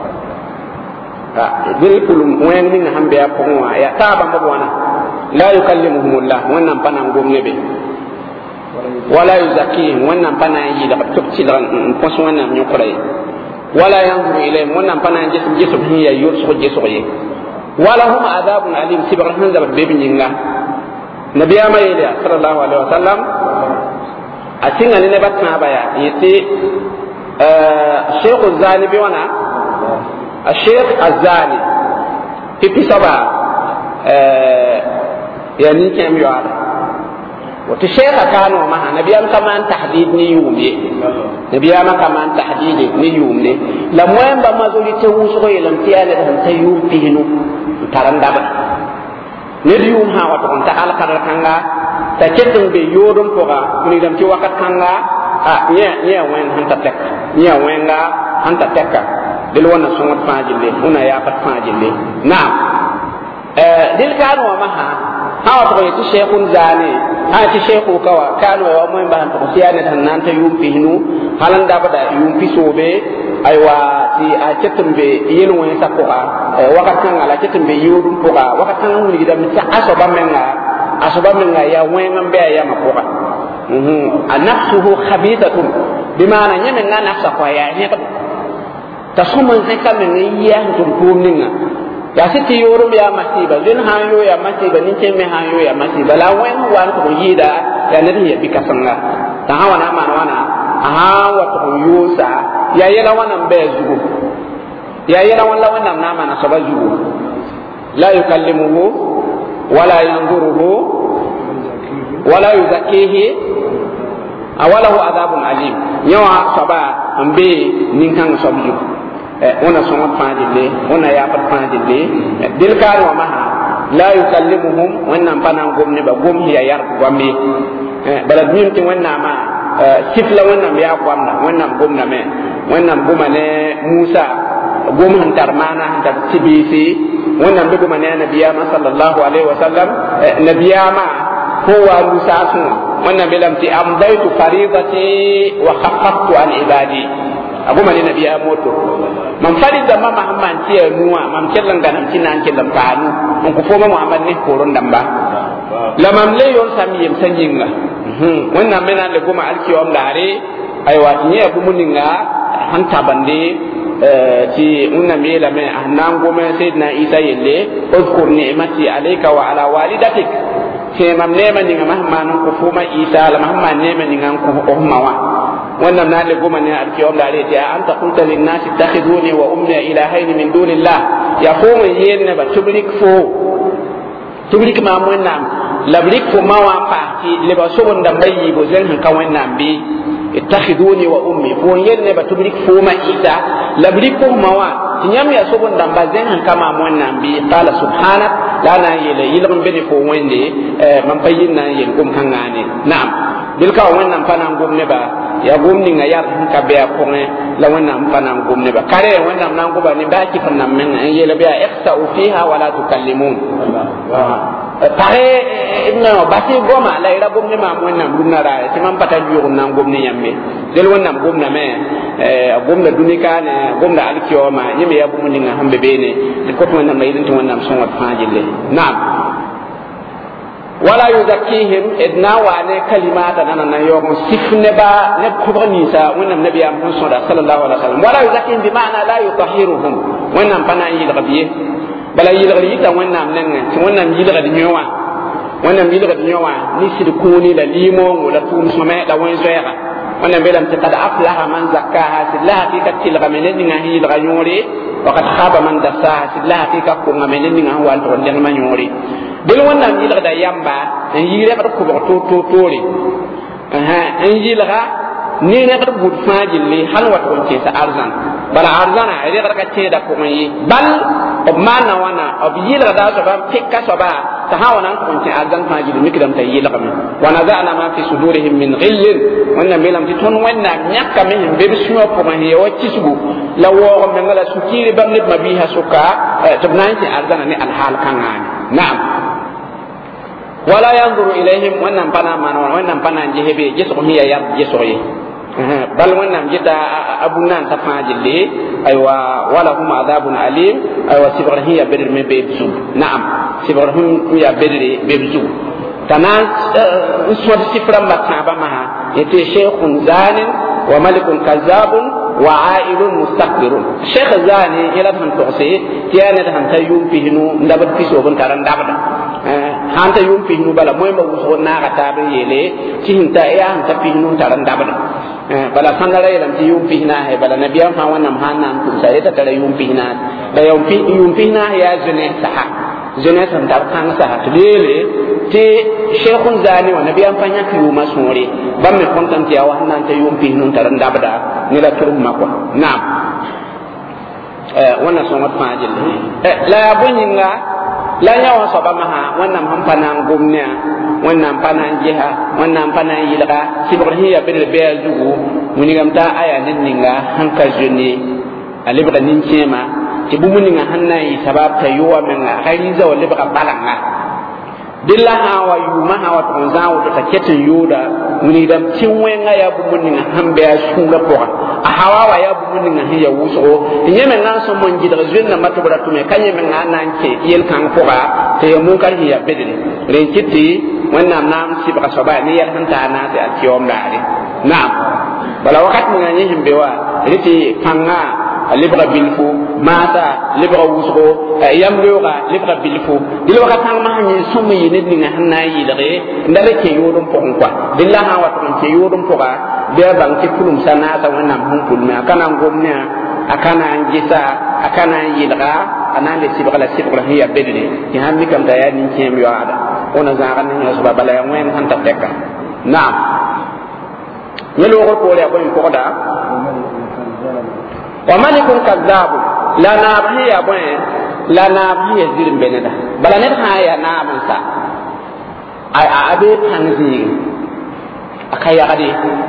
دل كلهم وين من هم بيا قوا يا تابا مبوانا لا يكلمهم الله وين بنا غوم نبي ولا يزكيهم وين بنا يلا تبتي لان فسوانا نيوكراي ولا ينظر إليهم ونم فانا جسم جسم هي يرسخ جسم ولا هم عذاب عليم سبحانه ذا بيبن ينغا نبي ما يلي صلى الله عليه وسلم أتينا لنبتنا بيا يتي الشيخ الزاني بيوانا الشيخ الزاني في في سبا يعني كم يوارد وتشيخ كانوا معها نبيام كمان تحديد نيومي نبيام كمان تحديد نيومي لما ينبا ما زولي توسوي لم تيانا هم تيوم تهنو تران دابا نيوم ها وتكون تعال كرر كانغا تكتن بيورم فوغا كوني لم تي وقت كانغا a nya nya wen han ta tek nya wen ga han ta teka dil wona songot fajille una ya pat fajille na'am eh dil kanu ma ha hawa to yi sheikhun zani ha ti sheikhu kawa kanu wa mo ba han to siyane tan nan ta yumpi hinu halan da bada yumpi sobe aywa ti a cetumbe yelu woni sakoka wakatan ala cetumbe yudum poka wakatan woni gidam ta asoba menga asoba menga ya wenga be ya mapoka mhm anafsuhu khabithatun bimana nyame na nafsa kwa ya ne tasuma zeka men ya tum pumninga ya siti yorum ya masiba din hayo ya masiba ni teme hayo ya masiba la wen wan ko yida ya nabi ya bikasanga ta hawa na mana wana aha wa to yusa ya yela wana mbezugo ya yela wana wana na mana sabajugo la yukallimuhu wala yanzuruhu wala yuzakihi awalahu adabun alim yawa saba ambe ninkan sabajugo ona songa fadile ona ya pat fadile dil kar wa maha la yukallimuhum wannan banan gomne ba gom ya yar gombe balad min ti wannan ma sifla wannan ya gwamna wannan gomna me wannan goma ne Musa gom hantar mana hantar tibisi wannan bi goma ne nabiyama sallallahu alaihi wasallam nabiyama huwa Musa sun wannan bilamti amdaitu faridati wa khaffaftu an ibadi aguma ne nabiya moto man farida ma Muhammad tiya nuwa man kellan ganam tinan kellan kanu on ko foma Muhammad ne koron damba lamam le yon samiyem sanjinga hmm wannan mena le goma alkiyom lare aywa ni abu muninga hanta bande ti unna mela me ahnan goma sayyidina Isa yelle uzkur ni'mati alayka wa ala walidatik ke mam ne man ninga Muhammad ko foma Isa la Muhammad ne man ninga ko ummawa wannan na le goma ne alkiyom da rete anta qulta lin nas ittakhiduni wa ummi ilahayn min dunillah ya fo mun yenne ba tubrik fo tubrik ma mun nam labrik fo ma wa parti le ba so wonda bayi bo zen han kan wannan bi ittakhiduni wa ummi fo yenne ba tubrik fo ma ita labrik fo ma wa tinyam ya so wonda ba zen han kama mun nam bi qala subhanak la na yele yilum bene fo wende man bayin na yel gum hangane na'am dilka wannan fanan gumne ba ya gumni nga yar ka be ko ne la wannan fanan gumne ba kare wannan nan go ba ni ba ki fanan men yele be ihsa'u fiha wala tukallimun pare inna ba ti goma la ira gumne ma wannan dunna ra ti man pata biyo nan gumne yamme del wannan gumna me gumna dunika ne gumna alkiyoma yime ya gumni nga hambe be ne ko to wannan mai din wannan son wa fajille na'am wala yuzakkihim idna wa ne kalimata nan nan yo sifne ba ne kubani sa wannan nabi ya Muhammad sallallahu alaihi wasallam wala yuzakkihim bi ma'ana la yutahhiruhum wannan bana yi gabiye bala yi gabiye ta wannan nan ne wannan yi gabiye nyowa wannan yi gabiye nyowa ni sidkuni la limo wala tum sama da wan zoyara wannan belam ta kada aflaha man zakkaha sillaha fi katil gamenen ni ngahi la yore wa kad khaba man dasaha sillaha fi kakku gamenen ni ngahi wal to den ma yore bil wannan yilga da yamba en yire ba ko to to tore aha en yilga ni ne ka bud fajili hal wat ko ce sa arzan bala arzana ide ka ce da ko yi bal ob mana wana ob yilga da so ba tikka so ba ta hawana ko ce arzan fajili mikdam ta yilga mi wa nazana ma fi sudurihim min ghillin wannan melam ti ton wannan nyakka min be bisu ko ma he wacci subu la wo men ngala sukiri bam ne mabiha suka tabnan ci arzana ni alhal kangani na'am wala yanzuru ilaihim wannan pana man wannan pana jehebe jeso hiya ya jeso yi bal wannan jida abunan ta fajille aywa wala hum adabun alim aywa sibrahim ya bedir me be bisu na'am sibrahim ya bedir be bisu tanan uswad sifram mataba maha yati shaykhun zanin wa malikun kazzabun wa ailun mustakbirun shaykh zani ila tan tosi tiyana tan tayum fihinu ndabat fiso bon taran dabada hanta yum fihinu bala moy ma wuso na ga tabe yele cihinta ya hanta fihinu taran dabada bala sangala yelam ti yum fihina he bala nabiyan fa wannan hanan ku sai ta tare yum fihina da yum fi yum fihina ya zene saha zene san dar kan saha lele te shaykhun zani wa nabiyan fa nyak yuma sore bam me kontan ti awa hanan ta yum fihinu taran dabada ni la turum makwa na'am eh wannan son wat fajil eh la bunyinga la nyawa soba maha wannan hampana ngumnya wannan panan jiha wannan panan yilga sibr hiya bil beazugu munigamta aya ninninga hanka joni alibra ninchema tibumunga hanna yi sabab ta yuwa menga khariza wa libra balanga dilla hawa yuma hawa tonzawo ta ketin yuda munigam tinwenga ya bumunga hambe asunga poa a hawa wa ya bumunga hiya wuso nyeme nan so mon jidra zunna matubra tume kanye menga nanke yel kan poa te mun kan hiya bedin ren kiti wannan nam sibra soba ni yar hanta na ta atiyom dare na'am bala wakat mun nyi himbewa riti panga libra bilfu mata libra wusgo yamloga libra bilfu dil wakat tang ma ni sumi ni ni hanna yi dare ndare ke yodum pon kwa dilla ha wat ke yodum poka be bang ke kulum sana ta wannan hun kulme akana ngomnya akana ngisa akana yilga anande sibra la sibra hiya bedni ki hammi kam da ya ni kem yo ada ona zaran ni so bala ya wen han ta tekka naam yelo ko ko le ko en ko da wa malikun kazzab la nabiya boy la nabiya zirin beneda bala ne ha ya nabun sa ay abe panzi akaya ade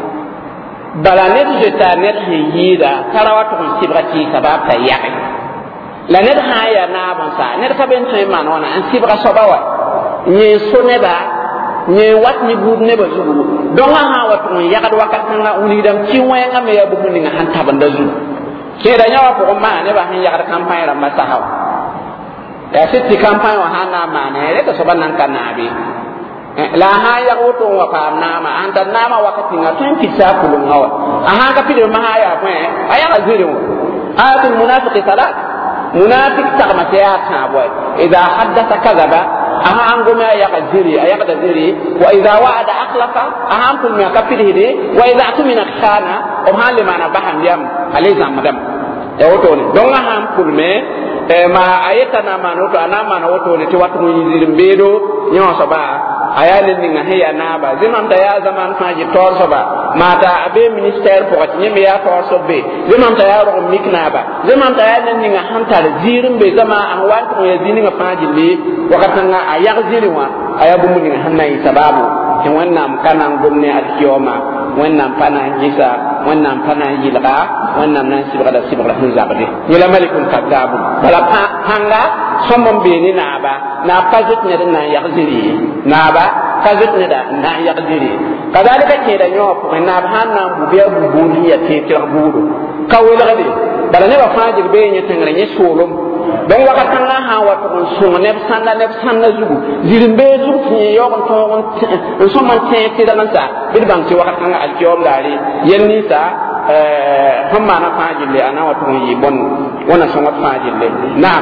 bala ne je ta ne yida tarawatu sibrati sabab ta yaqi la ne ha ya nabun sa ne ka ben toy man wana an sibra sobawa ni soneda ni wat ni bud ne ba zugu don ha watu yaqad wakat nga uni dam ci wenga me ya bu ni nga han tabanda zugu keda nyawa ko ma ne ba hin yagar campagne ram masahaw ya sitti campagne wa hana ma ne re to soban nan kanabi la ha ya ko to wa pa na ma anta na ma wakati nga tun kisa kulun hawa aha ka pide ma ha ya ko aya ga zire mo ayatul munafiqi salat munafiq ta ma ta ta boy idha haddatha kadhaba aha ango ma ya ga zire aya ga zire wa idha wa'ada akhlafa aha kun ma ka pide de wa idha tumina khana o hali mana baham yam alaysa madam e woto ni don ha ham kulme e ma ayeta na manoto anama na woto ni ti watu ni zirim bedo nyo so ba ayale ni nga heya na ba zimam da ya zaman fa ji tor so ba mata abe ministère pour ati nyeme ya tor so be zimam da ya ro mikna ba zimam da ya ni nga hantar zirim be zama an wanto ya zini nga fa ji le wakata nga ayag zirwa ayabu mun nga hanai sababu kin wannan kanan gumne alkiyoma wannan pana jisa wannan pana yilga wannan nan sibra da sibra hin zabade yela malikun kadabu bala hanga somon be ni naba na pazit ne da nan yagziri naba pazit ne da nan yagziri kadalika ke da nyo ko na ban nan bu be bu buni ya te te budu kawela gade bala ne ba fajir be ni tengre ni solom don wakati nga ha wato on so ne sanda ne sanda zugu zirimbe zugu ni yo on to on so man te te da nan sa bil bang ci wakati nga al jom dali yenni sa euh hamma na fajille ana wato yi bon wona so wat fajille naam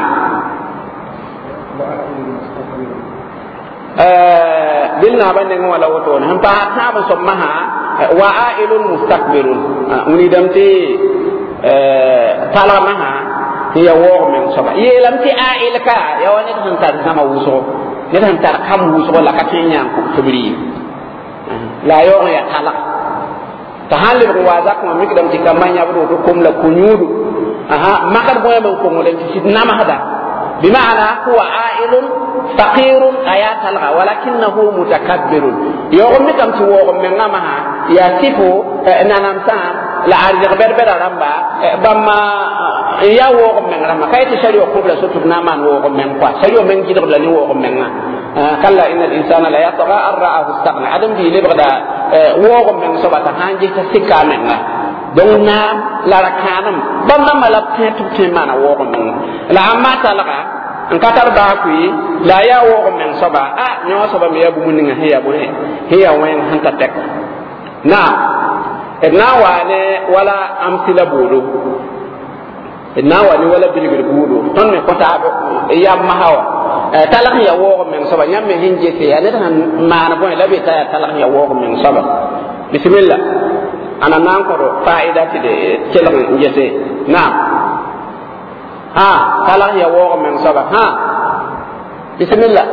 euh bil na bande ngwala wato on hampa ta ba so maha wa ailun mustaqbirun uni damti euh tala maha ya wo men soba ye lam ti ail ka ya woni tan tar sama wuso ne tan tar kam wuso la ka tin nyam ko tibri la yo ya tala ta halle ko waza ko mi kidam ti kamanya bu do kum la kunyudu aha makar boy man ko ngolen ci nama hada bi ma'ana huwa ailun faqirun ayatal walakinahu mutakabbirun yo mi kam ci wo men ngama ha ya sifu nanam sam la arja berbera ramba bamma ya wo ko men rama kayti shari'o ko bla sotu na man wo ko men kwa shari'o men gido la ni wo ko men na kala innal insana la yatgha ar-ra'ahu istaghna adam bi libda wo ko men so bata hanji ta sikka men na don na la rakanam bamma malap te tu te mana wo ko men la amma talaka an katar ba ku la ya wo ko men so ba a nyo so ba me ya bu mun nga heya bu he heya wen hanta tek na edna wane wala amsila bodo edna wani wala bilgir bodo ton me kota ya mahawa talak ya wo men soba nyam me hinje te ya ne tan mana boy labe ta talak ya wo men soba bismillah ana nan ko do faida ti de celam njete na ha talak ya wo men soba ha bismillah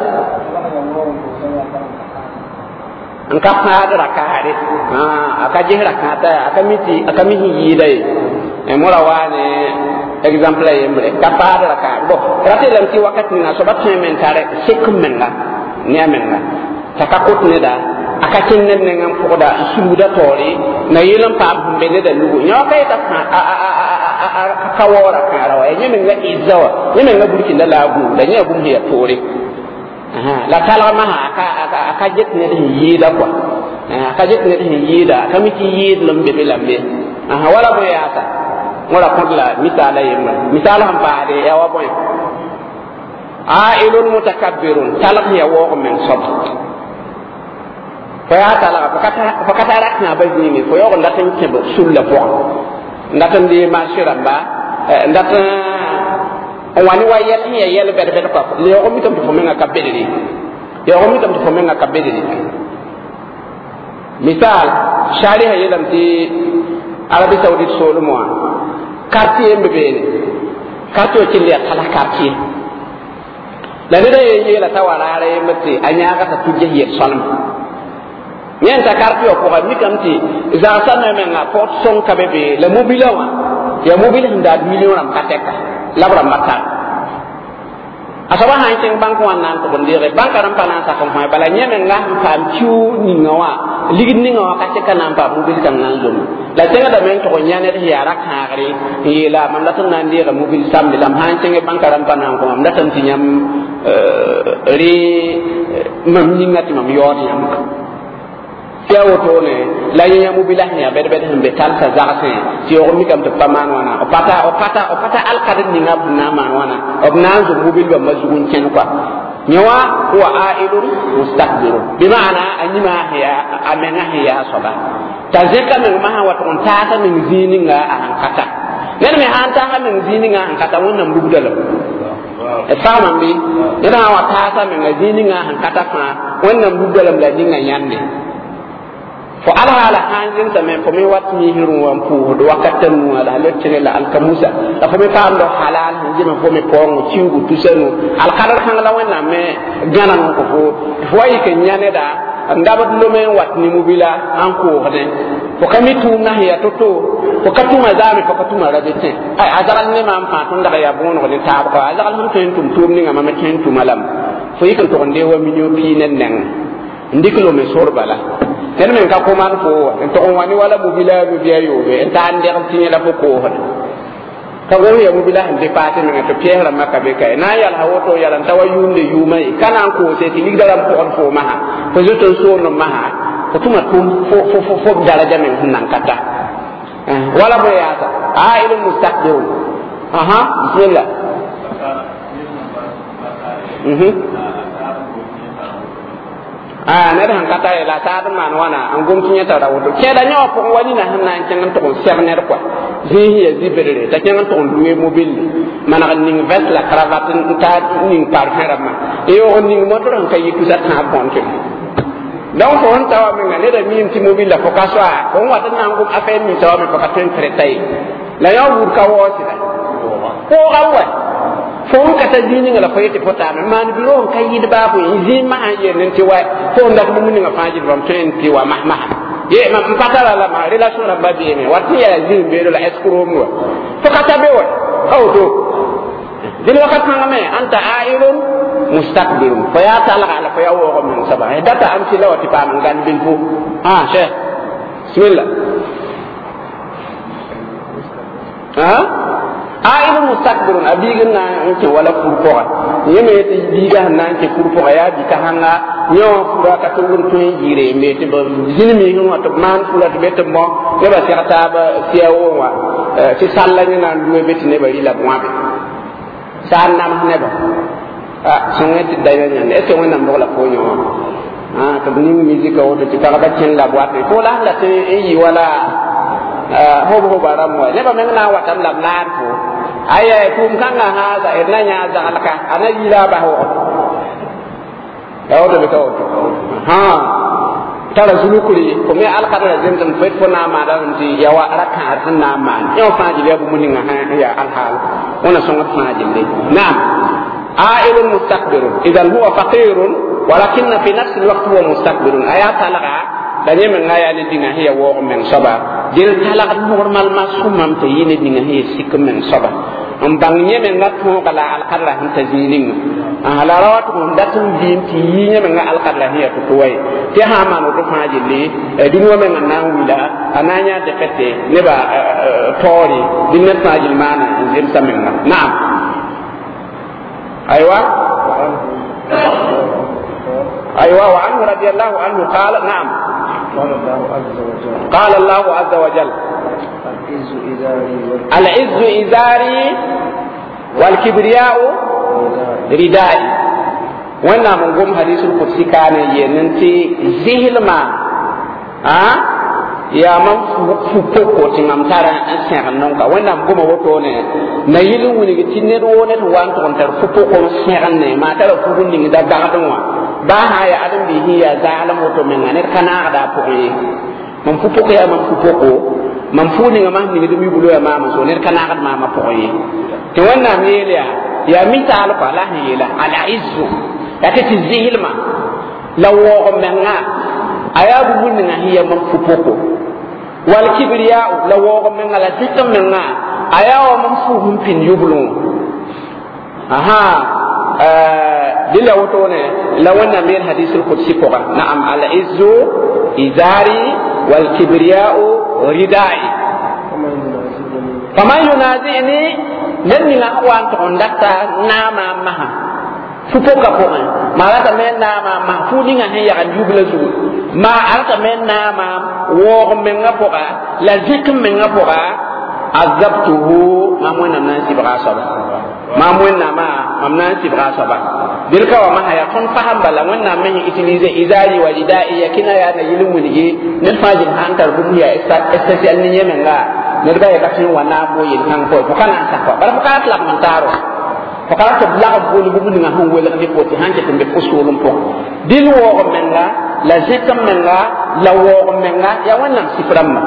an ka fada rakare ah aka je rakata aka miti aka mihi yidai e mora wane exemple yembre ka fada rakare bo rate lam ti wakati na so batte men tare sekum menga ne menga takakut ne da akakin nan ne ngam ko da suuda tori na yelam pa be ne da lugu nyo kay ta a a ka wora ka rawa e nyemen nga izawa nyemen nga burki da lagu da nya gum hiya tori aha la kala ma aka aka jet ne yi da kwa aka jet ne yi da kamiti yi lambe be lambe aha wala bo ya ta ngora kodla misala yemma misala ham baade ya wa boy ailun mutakabbirun talaq ya wo men sob fa ya talaq fakata fakata rakna bazini fo yo ndatin ke sulla fo ndatin di mashiramba ndatin wani wa yel ya yel bede bede ko le yo mi tam fo men ka bedeli yo mi tam fo men ka bedeli misal shari'a yelam ti Arabie Saoudite solo mo quartier mbebene quartier ci le kala quartier la ne de yela tawala re mati anya ka ta tuje yel solom nyen ta quartier ko mi kamti za sanna men na port son ka bebe le mobile wa ya mobile nda million ram kateka labra makka asaba han ting bank wan nan ko ndire bank ram pana sa ko bala nyemen nga fam ciu ni ngawa ligid ni ngawa ka te kana pa mobile kan nan zum la tenga da men to nyane de yara khaare yela man la tan nan ndire mobile sam lam han ting bank ram pana ko am datan ti nyam ri mam ni ngati mam yodi yam ya woto ne la nya mobile nya be be be tal sa zaase ti o mi kam to paman wana o pata o pata o pata al kadin ni ngab na man wana o nan zo mobile ba mazugun ken kwa nyawa wa ailun mustakbirun bi ma'ana anyima hiya amena hiya soba tazeka min ma wa ton ta min zininga an kata nen me han ta min zininga an kata wannan bugdala e fama bi ina wa ta min zininga an kata fa wannan bugdala la dinga nyande fo ala ala hanjin ta men fo mi wat mi hirun wan pu do wakatan mu ala lettene la al kamusa da fo mi faam do halal hanjin fo mi ko ciugu tusenu al qadar hanga la wonna me ganan ko fo fo ay ke nyane da ndabat lo men wat ni mubila an ko hade fo kami tu na ya toto fo katuma zami fo katuma rabete ay ajaral ne mam fa ton daga ya bono ni tab ko ajaral hum ten tum tum ni ngama me ten tum malam fo yikan to nde wa minyo pi nen nen ndiklo me sorbala ken men ka ko man fo en to wani wala mobila be biya yo be en tan de tin la fo ko hon ka go ya mobila en de pate men to pierre makka be kay na yal ha woto yal an tawa yunde yumai kana ko se ti ligdaram ko on fo maha ko joto so no maha ko tuma tum fo fo fo fo daraja men nan kata wala bo ya ta ailul mustaqbil aha bismillah mhm ah ne han kata ila ta dum man wana an gum tinya ta rawoto ke da nyaw ko wani na han nan tan to serner quoi zihi ya zibere ta tan to luwe mobile man ga ning vest la cravate ta ning parfum ma e yo ning motor an kay ku sa ta bon ke donc ko on tawa men ne da min ti mobile la ko kaswa ko wata nan gum affaire mi tawa me ko ka ten traité la yaw bur ka wosi da ko gawa fon ka ta dini ngala fayete fota me man biro kay yid babu izin ma haye nen ti wa fo ndak mu mun nga faji bam ten ti wa mahma ye ma patala la ma relation la babi me wati ya zin be la escrow mo fo ka ta be wa aw do dil wakat ma me anta ailun mustaqbilun fa ya ta la ala fa ya wo ko min saba e data am ci lawati pa man gan bin fu ah cheikh bismillah ha ailun mustakbirun abigin na nke wala furfoga yeme te diga na nke furfoga ya bi kahanga nyo fura ka to won to yire me te ba zinmi ngi wato man fura te bete mo ne ba se ta ba siawo wa ci salla ni nan duwe beti ne bari la mo be san nam ne ba ah songe ti dayo nyan e to wona mbola ko nyo ah to ni musique o to ci kala ba chen la boîte ko la la te yi wala ah ho ho baram mo ne ba men na watam la nar ko aya tum kanga ha za irna nya za alka anaji la ba ho yawo be to ha tara zulukuri ko me alka da zemzam fet fo na ma da nti yawa raka artin na ma yo fa ji le bu muninga ha ya alhal ona songa fa ji le na'am ailun mustakbirun idan huwa faqirun walakinna fi nafsi alwaqt huwa mustakbirun ayata laga danye men ngaya le dinga hiya wo men saba dil talak normal masumam te yine dinga hiya sik men saba n bãng yẽ menga tõoga la alkadra sẽn ta zĩig ninga la rawat n dat n vɩɩm tɩ yɩ yẽ menga alkadra sẽn yaa tɩ wa ye tɩ sã n maan woto fãa gilli dũni wã meng n na n wila a na n yã dẽkete nebã taoore dɩ ned fãa gill maana n zemsa menga naam aywa أيوة وعنه رضي الله عنه قال نعم قال الله عز وجل العز إزاري والكبرياء ردائي وانا من قوم حديث القدسي كان يننتي زهل ما ها يا من فوكو تنام تارا أنسان نونكا وانا من قوم وطوني نيلو ونيجي تنيرو ونت وانتو انتر فوكو سيغن ما ترى فوكو نيجي دا دعدوا ba ha ya adam bi hiya zalam woto men ne kana da pokoye man fu poko ya man fu poko man fu ni ngama ni dum yubulo ya mama so ne kana ga mama pokoye to wannan mele ya ya mita al qala hila al izzu ya ta tizilma lawo men nga ayabu mun ni hiya man fu poko wal kibriya lawo men nga la tikam men nga ayawa man fu hum pin yubulo aha dila woto ne la wannan min hadisul qudsi ko na'am al izzu izari wal kibriya'u ridai faman yunazini nan ni na wan to ndata nama maha fuko ka ko malata men nama ma fudi nga he ya jubla zu ma alta men nama wo men ngapoka la zikim men ngapoka azabtuhu mamuna nan sibra saba mamuna ma mamnan sibra saba dilka wa ma haya kon faham bala wannan men utilize izari wa ridai yakina ya na yilmu ni ne fajin hantar bu ya especial ni yemen ga ne ba ya katin wana bo yin kan ko ko kana sa ko bar ka tlak man taro ko ka to bla ko ni bu ni ngam wala ni ko ti hanke to be usulum po dil wo men ga la zekam men ga la wo men ga ya wannan siframma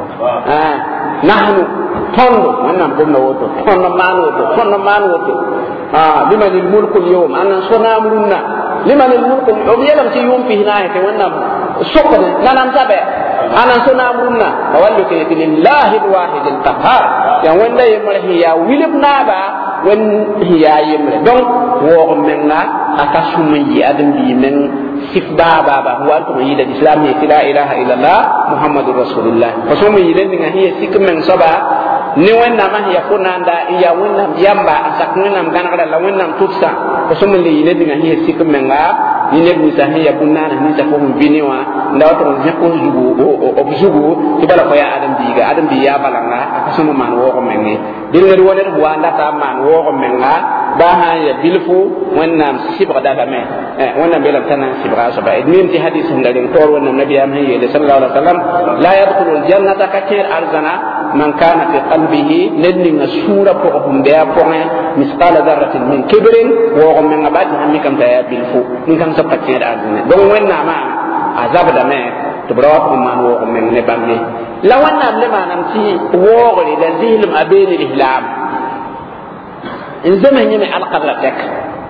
ah nahnu tondo wannan bomna woto tondo man woto tondo man woto ah liman al mulku al yawm anna sunamrunna liman al mulku o yelam ci yum fi hinaye te wannan sokone nanam tabe anna sunamrunna wallu ke lillahi al wahid al qahhar ya wanda yemre hiya wilibna ba wen hiya yemre donc wo menna aka sumuyi adam bi men sif baba ba huwa to yi da islam ne la ilaha illallah muhammadur rasulullah ko sumuyi len nga hiya sikmen saba ni wẽnna ma ya kunanda ya wẽnnam yamba a sak wẽnnam gãnegda la wẽnnam tʋbsa fo sõm n le yɩ ned ninga sẽn ya sik menga ni neb ninsã sẽn ya bũn-naana ninsã fo sẽn vɩ ne wã n da wa tʋg n zẽk f zugu b zugu tɩ bala fo yaa ãdem-biiga ãdem-bii yaa balanga a ka sõm n maan waoog menge dẽl ned wa ned f wa n data n maan waoog menga baa sã n ya bilfu wẽnnaam sɩbgda lame wẽnnaam beelame t'a na n sɩbga a soaba d mim tɩ hadis sẽn da reng taoor wẽnnaam nabiyaam sẽn yeele sal lla salam la yadkulu ljannata ka kẽer arzãna man kana fi qalbihi ledning sura ko hum be apone misqala dharratin min kibrin wa min abad hammi kam ta bilfu min kam sa patin adune don wenna ma azab da me to brawa ko man wo men ne bamne la wanna le manam ti wo ri da zilm abin al-ihlam in zaman yimi al-qadra tek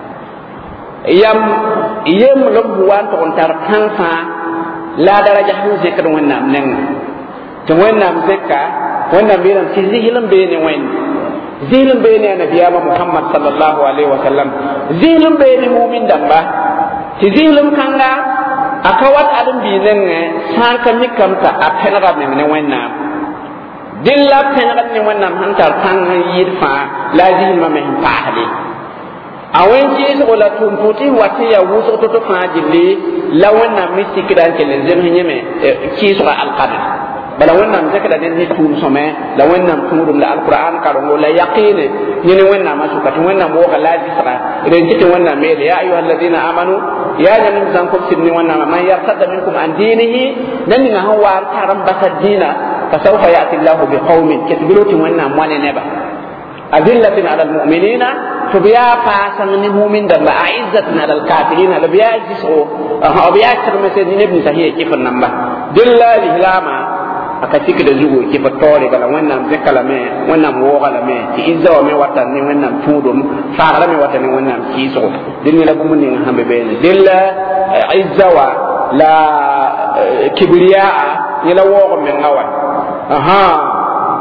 yam yem lobbu wan to on tar kanfa la daraja hu zikr wenna nen to wenna zekka wannan biran ci zihilin bayani wani zihilin bayani annabiya Muhammad sallallahu alaihi wasallam zihilin bayani mu'min damba ci zihilin kanga akawat adam bizen ne sanka mikamta a penara men ne wannan dilla penara ne wannan hantar kan yirfa lazim ma men fahli awen ci so la tumputi wati ya wuso to to fajili la wannan mistikiran ke lenzem nyeme ci so al-qadr bala wannan zakada den ni tum some la wannan turum la alquran karongo la yaqine ni wannan ma su katin wannan bo kala disra idan kike wannan mele ya ayyuhal ladina amanu ya jamin zan ko sinni wannan man yartadda minkum an dinihi nan ni hawa taram basadina fa sawfa ya'ti Allahu bi qaumin katbiluti wannan wane ne ba azillatin ala almu'minina to biya fa san ni mu'min da ba aizzatin ala alkafirin la biya jiso ha biya tarmase ni ibn sahiya kifan nan ba dillahi lama aka tiki da zugo ki fa tore bala wannan zakala me wannan wogala me ti izza wa me watan ni wannan tudum fara me watan ni wannan kiso dinni la gumun ni hambe be dilla izza wa la kibriya ni la wogo me ngawa aha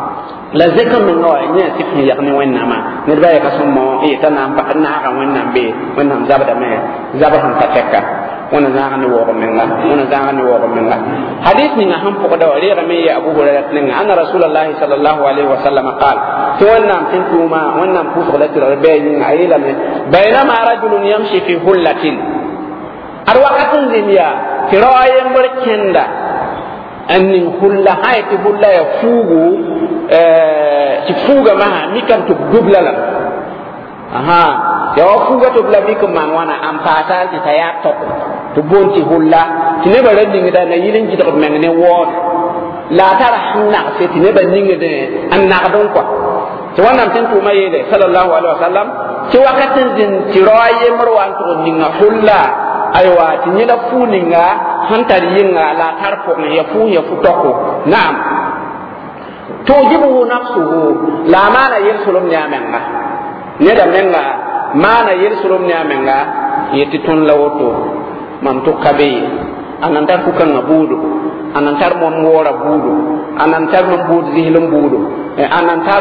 la zekan men no ni sifin ya ni wenna ma ne ba ya kasum mo e tanam ba na ga wenna be wenna zabada me zabada ta tekka wana zanga ni wo men la wana zanga ni wo men la hadith ni nga ham ko da wari ga me ya abu hurairah ni anna rasulullahi sallallahu alaihi wasallam qala to wannan tin tuma wannan ku so la tira be ni ayila me bainama rajulun yamshi fi hullatin ar waqatin zinya kirayen barkenda annin hulla hayti hulla ya fugu eh ci fuga ma mi kan to dublala aha ya fuga to blabi ko man wana am patal ti tayat to to bonti hulla ti ne ba radi ngida na yilin jiddo men ne wod la tara hanna se ti ne ba ninga de an na don ko to wannan tin to mai de sallallahu alaihi wasallam ci wakatin din ti roye marwan to ninga hulla aywa ti ne la funinga hantar yinga la tarfo ya fu ya futoko na'am tujibu nafsuhu la mana yirsulum ya menga ne da menga mana yirsulum ya menga yeti ton lawoto mam to kabe anantar ku kan budu anantar mon wora budu anantar mon budu zihilum budu anantar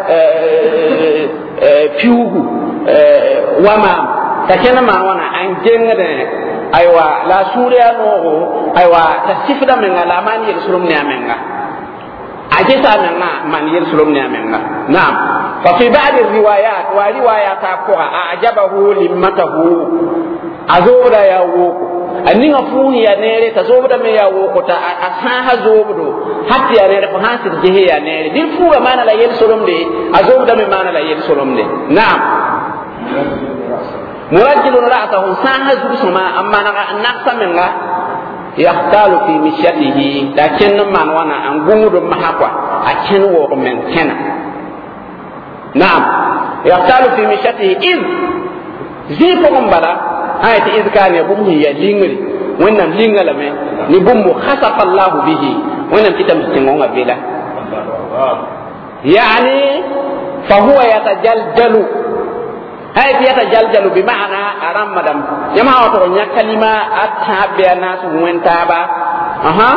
fiugu wama takena ma wana an jenga de aywa la suriya no aywa tasifda men ala man yirsulum ne amenga ajesa menga man yirsulum ne amenga naam fa fi ba'd riwayat wa riwayat aqwa ajabahu limatahu azura ya woko aninga funi ya nere tazobda me ya woko ta asaha zobdo hatta ya nere fa hasir jehe ya nere din fuga mana la yirsulum de azobda me mana la yirsulum de naam مرجل رأسه ساهز بسما أما نقص منها يختال في مشيته لكن من وانا أنقود محقا أكن ومن كنا نعم يختال في مشيته إذ زيفهم بلا آية إذ كان يبوم هي لينغري وإنم لينغل من نبوم خسف الله به وإنم كتاب تنغونا بلا يعني فهو يتجلجل هاي يتجلجل بمعنى أرام مدام يما أترون كلمة أتحب الناس وين تابا أها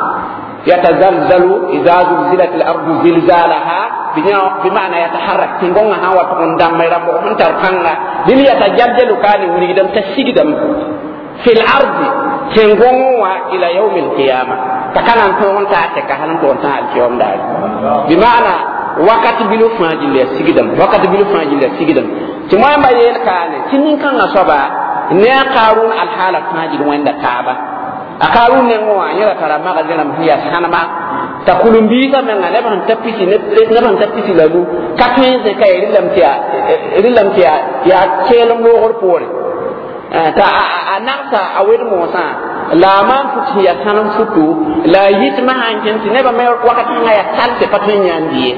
يتزلزل إذا زلزلت الأرض زلزالها بمعنى يتحرك تنقونها وتقوم دم ربهم تركنها لن يتجلجل كان يريدم تسجدم في الأرض تنقونها إلى يوم القيامة تكان أنتم تأتك هل أنتم تأتك يوم دار بمعنى wakati bilu fajile sigidam wakati bilu fajile sigidam ti moy ma yel kane ti nin kan asoba ne qarun al hala fajil wanda kaaba akarun ne mo ayira tara ma gadena hiya sanama ta kulumbi ta men ngale ban tapisi ne ne ban tapisi lalu katwen se kay rilam tiya rilam tiya ya kelum lo hor pore ta anaksa awed mo sa la man futi ya tanam futu la yitma hanken ti ne ba me wakati ngaya talte patwen nyandi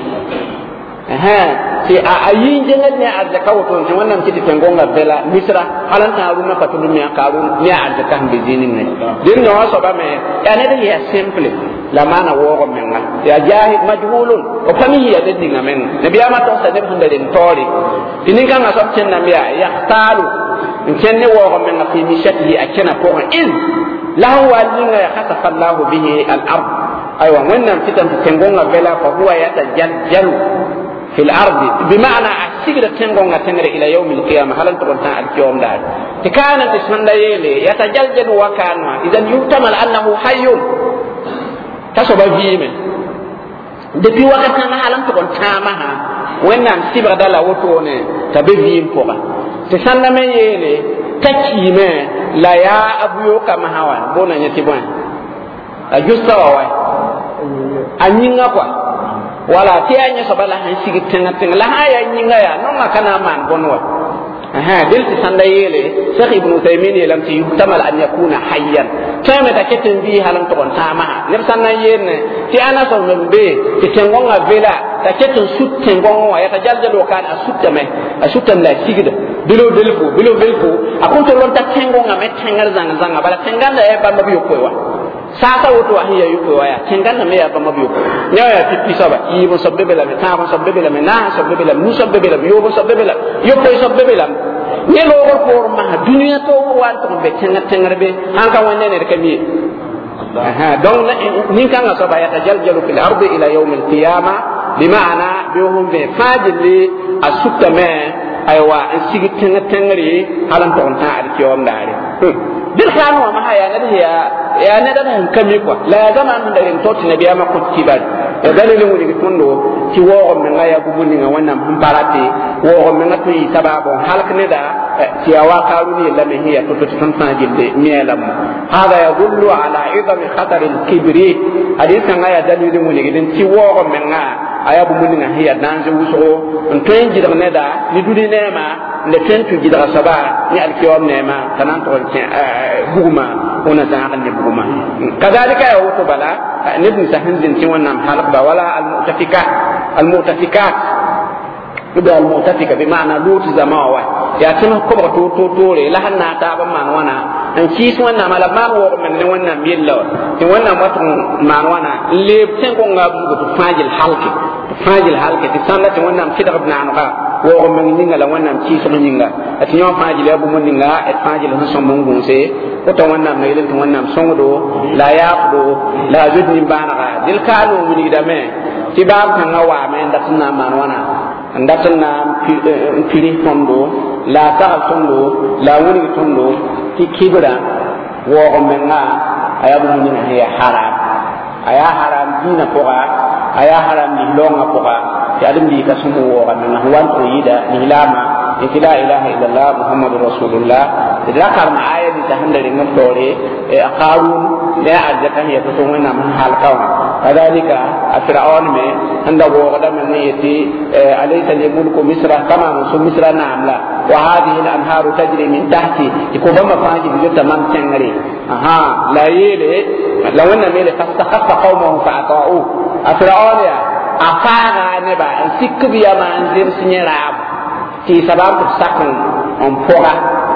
eh ti a ayin jenga ne arzaka wato ne wannan kiti tengonga bela misra halan ta runa patulu me karun ne arzaka hambe zinin ne din no so ba me ya ne de ya simple la mana wo menga ya jahid majhulun o fami ya de dinga men ne biya ma to sa de hande den tori tinin kan so ten na biya ya talu in kenne wo menga fi mishati akena ko in lahu walinga ya khatafa Allah bihi al-ard aywa wannan kitan tengonga bela fa huwa yatajaljalu في الأرض بمعنى السجدة تنقون تنقر إلى يوم القيامة هل أنت قلت اليوم دار كانت اسم ليلي يتجلجل وكانوا إذا يحتمل أنه حي تصب فيه depuis wakati na halam to kon tamaha wannan sibra dala woto ne tabibi poka te sanna me yele takime la ya abuyo kama hawan bona nyati bon ajusta wa anyinga kwa wala ti anya sabala han sigi tenga tenga la haya nyinga ya no makana man bonwa aha dil ti sanda yele Sheikh Ibn Uthaymeen yelam ti yuhtamal an yakuna hayyan kama ta keten bi halam to on tama ne sanna yene ti ana so membe ti tengonga vela ta keten sut tengonga ya ta jaljalo kan asutta me asutta la sigida bilo delfo bilo belfo akunto lon ta tengonga me tengar zanga zanga bala tenganda e ba mabiyo kowa sasa woto ahiya yuko waya tengana me ya ba mabiyo nya ya pipi saba yi mo sabbe bela me ta mo sabbe bela me na sabbe bela mu sabbe bela yo mo sabbe bela yo ko sabbe bela ne lo ko por ma dunya to wan to be tenga tenga be han ka wonne ne kami aha donc ni kan ga saba ya tajaljalu fil ardi ila yawm al qiyamah بمعنى بيهم بفاجل السكة ما أيوة السيجي تنغ تنغري هلان تغنى على كيوم داري بالخان وما هي ندهي يا ندهي كم يقوى لا زمان من دارين توت نبيا ما كنت كبار ودليل من يكونوا كي وهم من غاية بقولي وانا مباراتي وهم من غاية سبابهم حالك ندا كي أواقعوني لم هي تتفن فاجل ميلم هذا يدل على عظم خطر الكبري حديث غاية دليل من يكون كي وهم من غاية aya bu mun nga hiya danze wuso on toyin jidar neda ni dudi nema le tentu jidar saba ni alkiyom nema tanan to buguma ona zaan ni buguma kadalika ya wuto bala nibni sahanzin ti wannan halaq ba wala almutafika almutafikat ida almutafika bi ma'na lut zamawa ya tuma ko to to to le la hanna ta ba man wana en kis wannan mala ma wo men ne wannan milla ti wannan watu man wana le ten ko ngabu to fajil halki fajil halki ti sanda ti wannan kidar ibn anqa wo men ninga la wannan kis mo ninga ati nyon fajil abu mo ninga et fajil han so mon gunse ko to wannan ne len to wannan songo la yaqdo la judni banaga dil kalu mun idame ti bab kan wa men datna man wana ndatna pili fondo la ta fondo la woni fondo ti kibra wo menga aya bu mun ne haram aya haram dina poga aya haram ni longa poga ya dum di kasumu wo menga wan to yida ni lama la ilaha illallah muhammadur rasulullah idra kar ma aya di tahandare ngam tore e aqarun la ajaka ya to wona man halqa kadalika afraun me anda wo gada men yati alaysa li mulku misra kama musu misra namla wa hadhihi al anharu tajri min tahti ikoba ma faji bi tamam tengari aha la yele la wana mele fastakhaffa qawmuhu fa ata'u afraun ya afaga ne ba sikbi ya manzim sinyarab ti sabab sakon on poga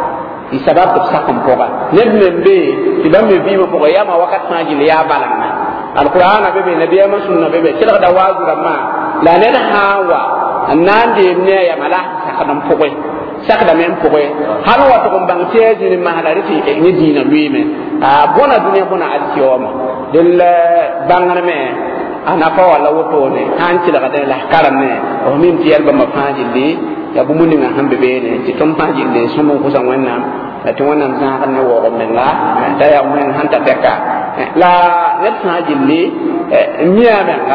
ti sabab sakon poga ne membe ti bambe bi mo poga ya ma wakat faji le ya balanga القرآن بيبي نبي ما سنة بيبي كلا دا وازو رما لا نلا هوا النان دي مني يا ملا سكدم فوقي سكدم يم فوقي هل هو تكون بانتيجي من مهلارتي إني دينا لويمه بونا الدنيا بونا الكيوم دل بانغنا مه أنا فوالله وطوني هانتي لقد له كلامه ومين تيال بمفاجل دي يا بموني نحن بيبي تكون فاجل دي سمو كوسان وينام توانا نزاق النوار من الله تايا من هانتا بكا la net fajilli miya menga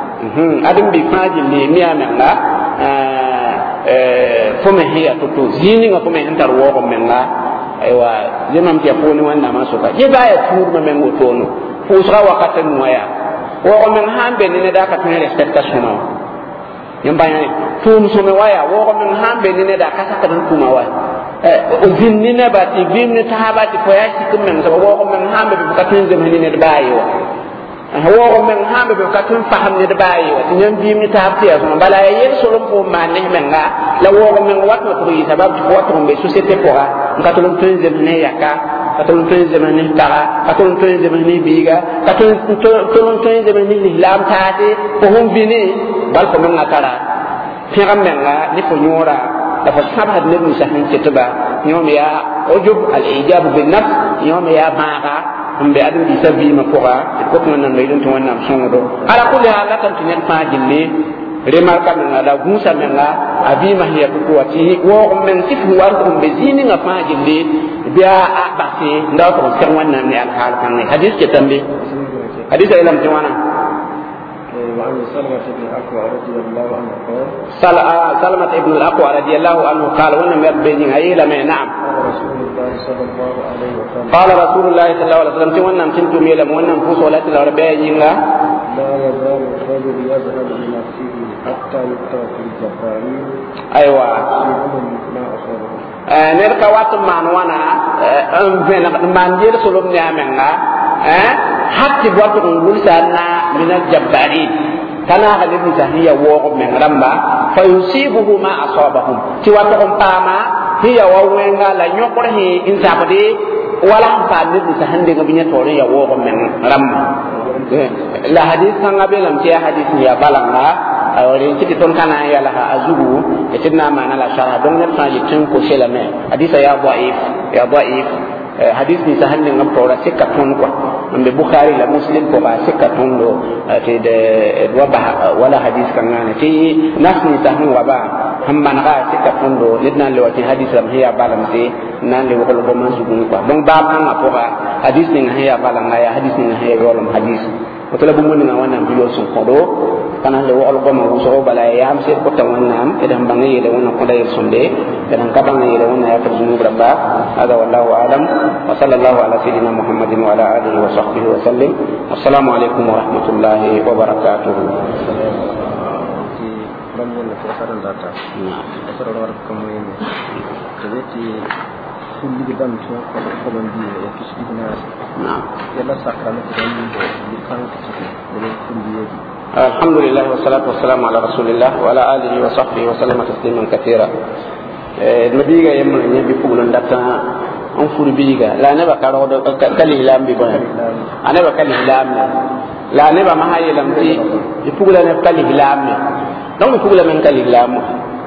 hmm adam bi fajilli miya menga euh fome hiya to to zini nga fome hantar wo menga aywa jemam ti aponi wanda masuka je baya tur ma mengo tono fusra wakati moya wo men hambe ni da ka tun respectation ma yamba yani tum so me waya wo men hambe ni da ka saka dan kuma waya o zinni ne ba ti bimni tahabati ko ya ci kum men so wo men hambe be ka tun zemani ne bayo wo men hambe be ka tun faham ne bayo ti nyam bimni tahabti ya so bala ya yer so lum ko man ne men ga la wo men wat no to yi sabab ko to be société ko ha ka to lum tun zemani yaka ka to lum tun zemani tara ka to lum tun zemani biga ka to to lum tun zemani islam taate ko hum bini bal ko men ngakara firam men ga ni ko nyora dafa sabab ne musa hin kitaba yom ya ujub al ijab bin nafs yom ya baga ambe adu di sabi ma poga ko ko nan lay don to wannan songo ala kulli hala kan tin fa jinni remarka men ala musa men la abi ma hiya ko wati wo men sifu war ko be zini nga fa jinni biya abase ndaw ko kan wannan ne al hal kan ne hadis ke tambe hadis ilam tiwana وعن سلمة بن الأكوع رضي الله عنه قال سلمة بن الأكوع رضي الله عنه قال وانا مبين عيلة ما نعم قال رسول الله صلى الله عليه وسلم قال رسول الله صلى الله عليه وسلم وانا مكنت ميلا وانا مفوس ولا تلعربين لا يزال الرجل يذهب بنفسه حتى يقتل في الجبارين أيوة ما أصابه نركا واتم معنوانا من جير سلوم نعمنا حتى واتم نقولنا من الجبارين كان هذا ابن هي وقف من رمبا فيصيبه ما أصابهم تواتهم باما هي ووينغا لا يقره إن سابدي ولا فعل ابن سهندي بني توري وقف من رمبا لا حديث كان قبل كي حديث يا بالغا awore ci ton kana ya laha azubu etina mana la shara don ne faji tin ko shelame hadisa ya dhaif ya dhaif hadis ni sahan ngam tora sikka ton ko mbe bukhari la muslim ko ba sikka ton do te de waba wala hadis kan ngana ti nasni sahan waba hamman ga sikka ton do lidna le wati hadis ram hiya balam te nan le wala bo man sugun ko donc ba man apoga hadis ni hiya balam ya hadis ni hiya yolam hadis ko tala bu mun nga wannan biyo sun ko do kana le wala bo man so bala ya am se ko tan wannan idan bangi le wannan ko dayel sonde idan ka bangi le wannan ya tarjunu rabba hada wallahu alam wa sallallahu ala sayidina muhammadin wa ala alihi wa sahbihi wa sallim assalamu alaikum wa rahmatullahi wa barakatuh bangun le fasaran data na fasaran war ko moy ni taweti kulli gidan to ko ko man bi ya kishi dina na yalla sakran ko dan ni kan kishi ne kulli yedi alhamdulillah wa salatu wa salam ala rasulillah wa ala alihi wa sahbihi wa sallama tasliman katira eh nabiga yamma ni bi pugulan data on furbiga la ne ba karo do kali lambi ba ane ba kali lambi la ne ba mahayelam ti bi pugulan kali lambi donc bi pugulan men kali lambi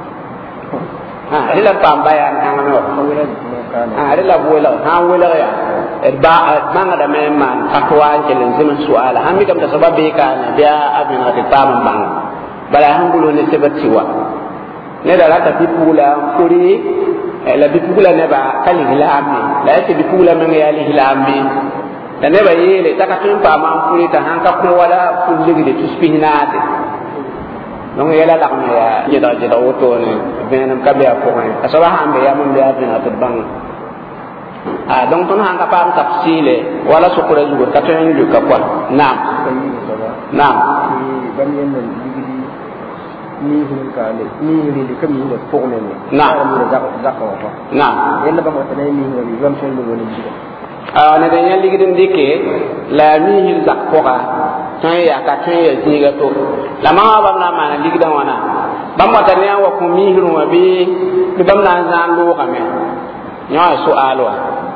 ha ila pamba ya ngano ha ila bola ha wala ya ba manga da men man fatwa kelen zemen suala hammi kam ta sababe ka biya abina ta tamam bang bala hangulo ne sebatiwa ne da la ta pipula furi la bipula ne ba kali hilami la yake bipula men ya li hilami da ne ba yele ta ka tun pa man furi ta hanka ko wala kulli de tuspinate non yela la me ya jeda jeda woto ne benam ka biya ko ne asaba hambe ya mun biya bina ta bang ah donc ton hanga pam tafsile wala sukura jugo ka tan ju ka kwa naam naam ban yen nan digidi ni hin ka le ni ni de kam ni de ko ne naam ni da da ko fa naam yella ba mo tan ni ni gam sen lu woni ji ah ne de yan digidi ndike la mi hin da ko ga tan ya ka tan ya ji ga to la ma ba na ma na digida wana ba mo tan ya wa ko mi hiru wa bi bi bam na zan lu ka me nyaa su'alwa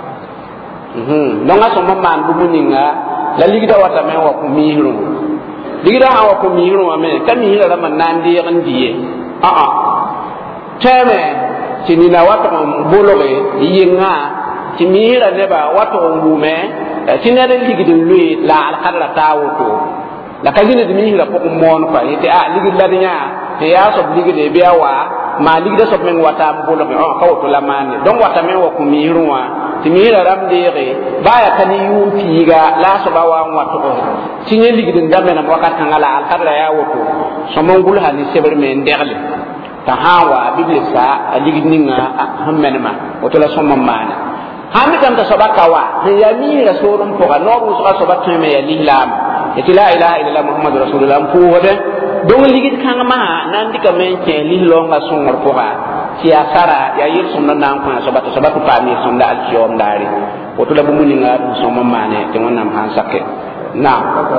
mhm donga so man bu muninga la ligida wata men wa kumiru ligida ha wa kumiru wa men kami hira man nandi randiye a a teme tinina wata mbologe yinga timira neba wata ngume tinere ligida lui la al qadra tawuto la kazina dimihira ko mon fa yete a ligida nya te ya so ligida biya wa ma ligda so men wata mbolo ko ka wato lamane don wata men wa kumirwa timira ramdere baya kani yumpi ga la so ba wa wato tinye ligdin dambe na wakata ngala al kadra ya wato so mon gul hali seber men derle ta hawa biblisa ligdinga hammenma wato la so mamana hammi kam ta sabaka wa ya mi rasulun ko ga no bu so so batte me ya lilam eti la ilaha illallah muhammadur rasulullah ko wode don ligit kanga ma nan dika men ke li longa songor ko ga ti asara ya yir sunna nan ko so bato so bato pa mi sunna al kiyom dari o to la bu muni nga so mo mane te wonnam han sakke na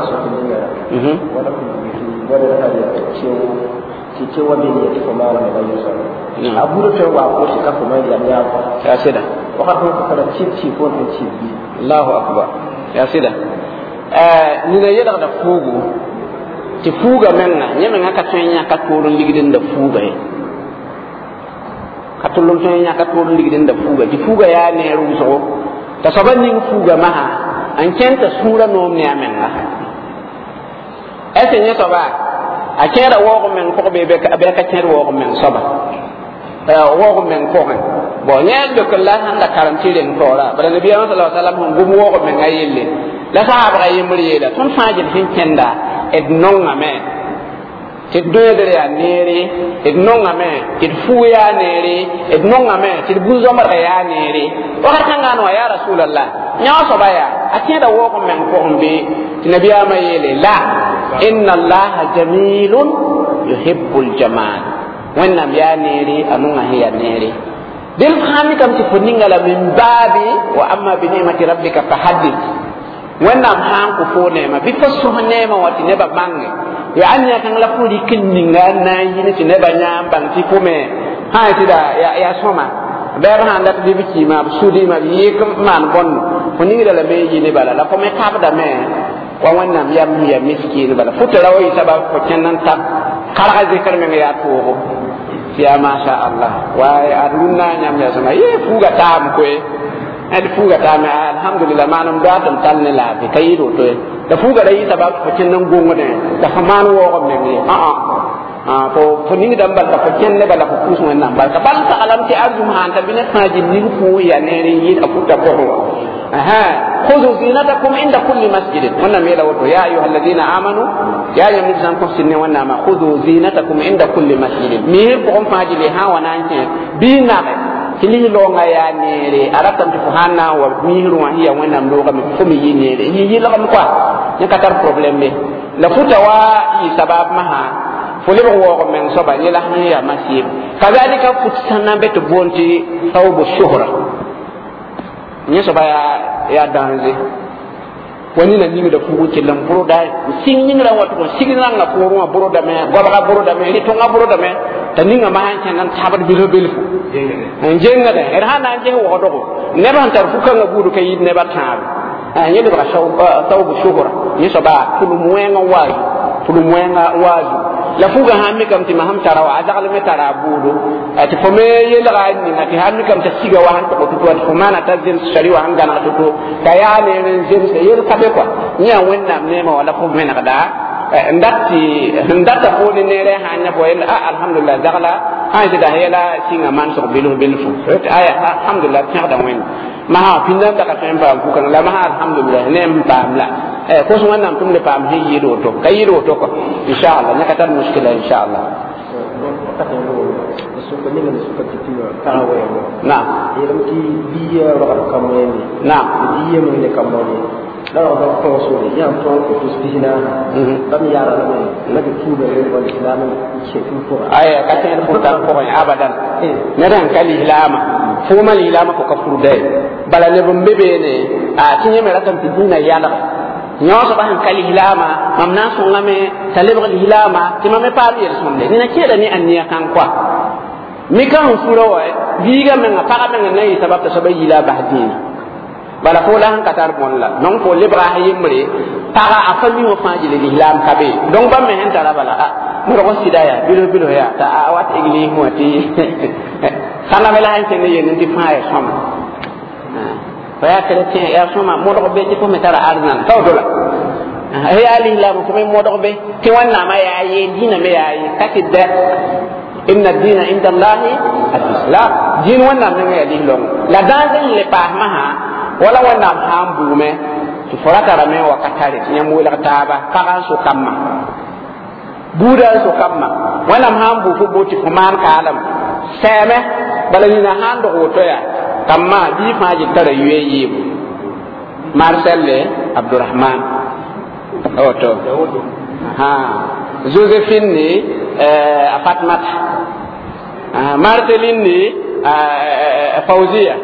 mhm wala ko ni wala ha ya ci ci ci wa bi ni ko ma wala ba yusa abu to wa ko shi ka ko mai ya ya ya seda o ka ko ko da ci ci ko ko ci bi allahu akbar ya seda eh ni na yeda da fugu ti fuga menga nyeme ngaka twenya ka tulu ligidin da fuga e ka tulu twenya ka tulu ligidin da fuga ti fuga ya ne ruso ta sabanni fuga maha an kenta sura no ne amenga ese nyeto ba a kera wo men ko be be ka be ka kera wo men soba eh wo men ko hen bo nyel de kala handa karantire en tora bara nabi sallallahu alaihi wasallam ngum wo men ayelle la sahaba ga yimri da tun fajin hin kenda ed nonga me ti doedere ya nere ed nonga me ti fuya nere ed nonga me ti buzo mara ya nere o har kanga no ya rasulullah nya so baya akeda wo ko men ko mbi ti nabiya ma yele la inna allaha jamilun yuhibbul jamal wanna ya nere anunga hiya nere dil khami kam ti funinga la min babi wa amma bi ni'mati rabbika fahaddith wannan han ku fo ne ma bi fasu ne ma wati ne ba mange ya anya kan la furi kinninga na yini ti ne ba nyam bang ti ko me ha ti da ya ya soma be ba han da bi bi ma sudi ma yi kam man bon ko ni da la be yini bala la ko me ka da me wa wannan yam ya miskin bala futa rawi sabab ko kenan ta kala zikr me ya to ya ma sha Allah wa arunna nyam ya sama ye fuga tam ko al fuga ta ma alhamdulillah manam da tam tal ne la fi kay do to da fuga dai sabab ko cin nan gongo de da faman wo ko me ni a a a ko to ni dam bal ka cin ne bala ko kusu nan bal ka bal ta alam ti arjum han ta binet faji ni ko ya ne ri yi afuta ko aha khudhu zinatakum inda kulli masjid wannan me da wato ya ayyuhal ladina amanu ya ayyuhal ladina kun sinne wannan ma khudhu zinatakum inda kulli masjid mi ko on faji le ha wana nke bi na kili longa ya nere aratam ti fuhanna wa mihiru wa hiya wannan loga mi fumi yi nere yi yi lokam kwa nya katar problem be la futa wa yi sabab maha fole bo wo men so ba ni la hiya masib kadhalika futana bet bonti tawbu shuhra ni so ba ya ya danze wani na nimi da fugu kelam buro da singin ran wato ko singin ran na ko ruwa buro da me goba buro da me ri to nga buro da me taninga ma han kan tabar bilo bilo njenga da er hana nje wo do ne ban tar fuka nga buru kay ne ba tab an yede ba shaw tawbu shuhra ni so ba tulu muenga waji tulu muenga waji la fuga ha mi kam ti maham tara wa azal me tara budu ati fo me yela ga ni na ti ha mi kam ta siga wa han ko to to mana ta zin shari wa han gana to kaya ne ne zin se yel ka be kwa nya wenna ne ma wala ko me na da ndati ndata ko ni ne re ha nya bo yel alhamdulillah dagala ha ji da hela singa man so bilu bilu fu aya alhamdulillah ta da wen ma ha pinna ta ka tempa ku kan la ma ha alhamdulillah ne mpam la eh ko so wannan tum le pam hi yi do to kay do to ko inshallah ne ka tar mushkila inshallah so ko ni ne so ko ti ta wa yo na yeram ki biya wa ka mo ni na biya mo ne ka mo ni la wa ko so ni ya to ko to spina dam yara la na ke tu be wal islam ke tu ko aya ka te ko ta ko abadan ne ran kali ilama fu mal ilama ko ka furu dai bala ne bum bebe ne a tinye me rakam ti dina yala nyoso ba han kali hilama mamna so ngame talibra hilama timame pa bi resonde ni na keda ni anniya kan kwa mi kan furo wa biga men pa ga men ne sabab ta sabai ila bahdina bala ko la han katar bon la non ko libra hayimre para afami wo faji le hilam kabe donc ba men tara bala a mo ro sidaya bilo bilo ya ta awat igli mo ti sana mela han tene yen ndi fa ya sama faya chrétien ya soma modo be ti ko metara arnan taw dola ay ali la mo ko modo be ti wanna ma ya yi dina me ya yi katidda inna ad-dina inda allahi al-islam din wanna me ya di long la dazin le pa maha wala wanna hambu me ti forata rame wa katare nyamu la taba ka so kamma buda so kamma wanna hambu fu boti ko man kalam seme balina hando hoto ya kama bi faji tara yuyi Marcelle Abdurrahman oto ha Josephine ni eh Fatmat ah Marceline ni Fauzia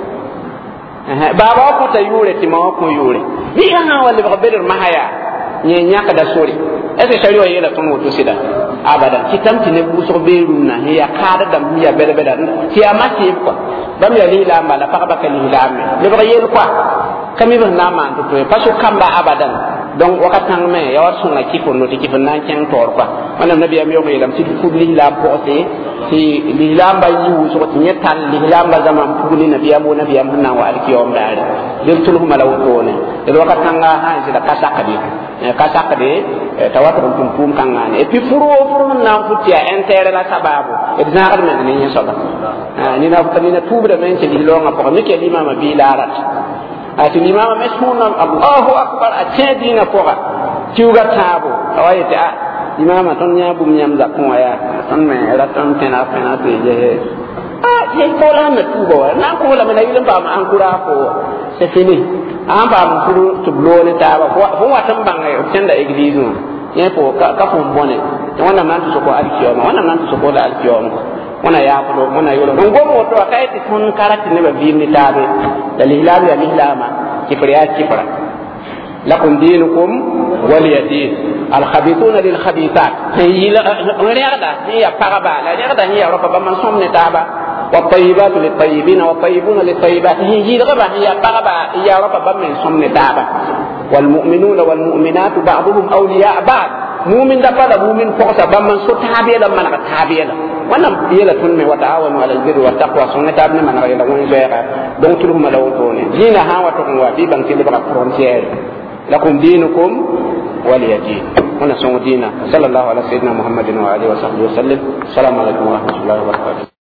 eh baba ko ta yure ti ma ko yure bi ana wala ba bedir mahaya nye nyaka da sori est ce shariwa yela ton woto sida abada kitam tine bu so beru na ya kada da miya bere bere ti amati ko bam ya lila mala fa ba ka lila me le ba yel kwa kami ba na man to to paso kamba abadan donc wakatang me ya war sunna kifo no ti kifo nan ken tor kwa mana nabi am yo yelam ti fu lila ko te ti lila ba yu so ti nyetal lila ba zaman fu ni nabi am nabi am na wa alkiyom dare del tulu malaw ko ne do wakatanga ha sida kasakadi kasakade tawatur tum tum kangane et puis furo furo na futia intérêt la sababu et zaar men ni ni soba ni na ko ni na tubre men ci di longa ko ni ke imam bi larat ati imam mesmuna Allahu akbar a cedina ko ga ciuga tabo awayte a imam ton nya bum nyam da ko ya ton me raton tena pena te je ah ye ko la me tubo na ko la me na yilam ba ma an kura ko c'est fini an ba mu furu tublo ne taba ko fo watan banga yo tenda église ye po ka ka fo bonne wana nan to ko alkiyoma wana nan to ko la alkiyoma wana ya ko wana yolo ngo mo to kay ti ton karati ne ba bi ni tabe dalilal ya lilama kifriya kifra lakum dinukum waliyadin alkhabithuna lilkhabithat yila ngada ya paraba la ngada ya roba ba man somne taba والطيبات للطيبين والطيبون للطيبات هي ربا هي قربا هي ربا بمن سمن دابا والمؤمنون والمؤمنات بعضهم أولياء بعض مؤمن دابا مؤمن فقط بمن سو تابيلا من تابيلا wannan yela tun me wa ta'awanu 'alal birri wat taqwa sunna tabni man ra yela won zera donc tulu ma lawo tone dina ha wa to wa bi bang tele ba frontière lakum dinukum waliyadin wannan sun dina sallallahu alaihi wa sallam muhammadin wa alihi wa sahbihi wa sallam assalamu alaikum wa rahmatullahi wa barakatuh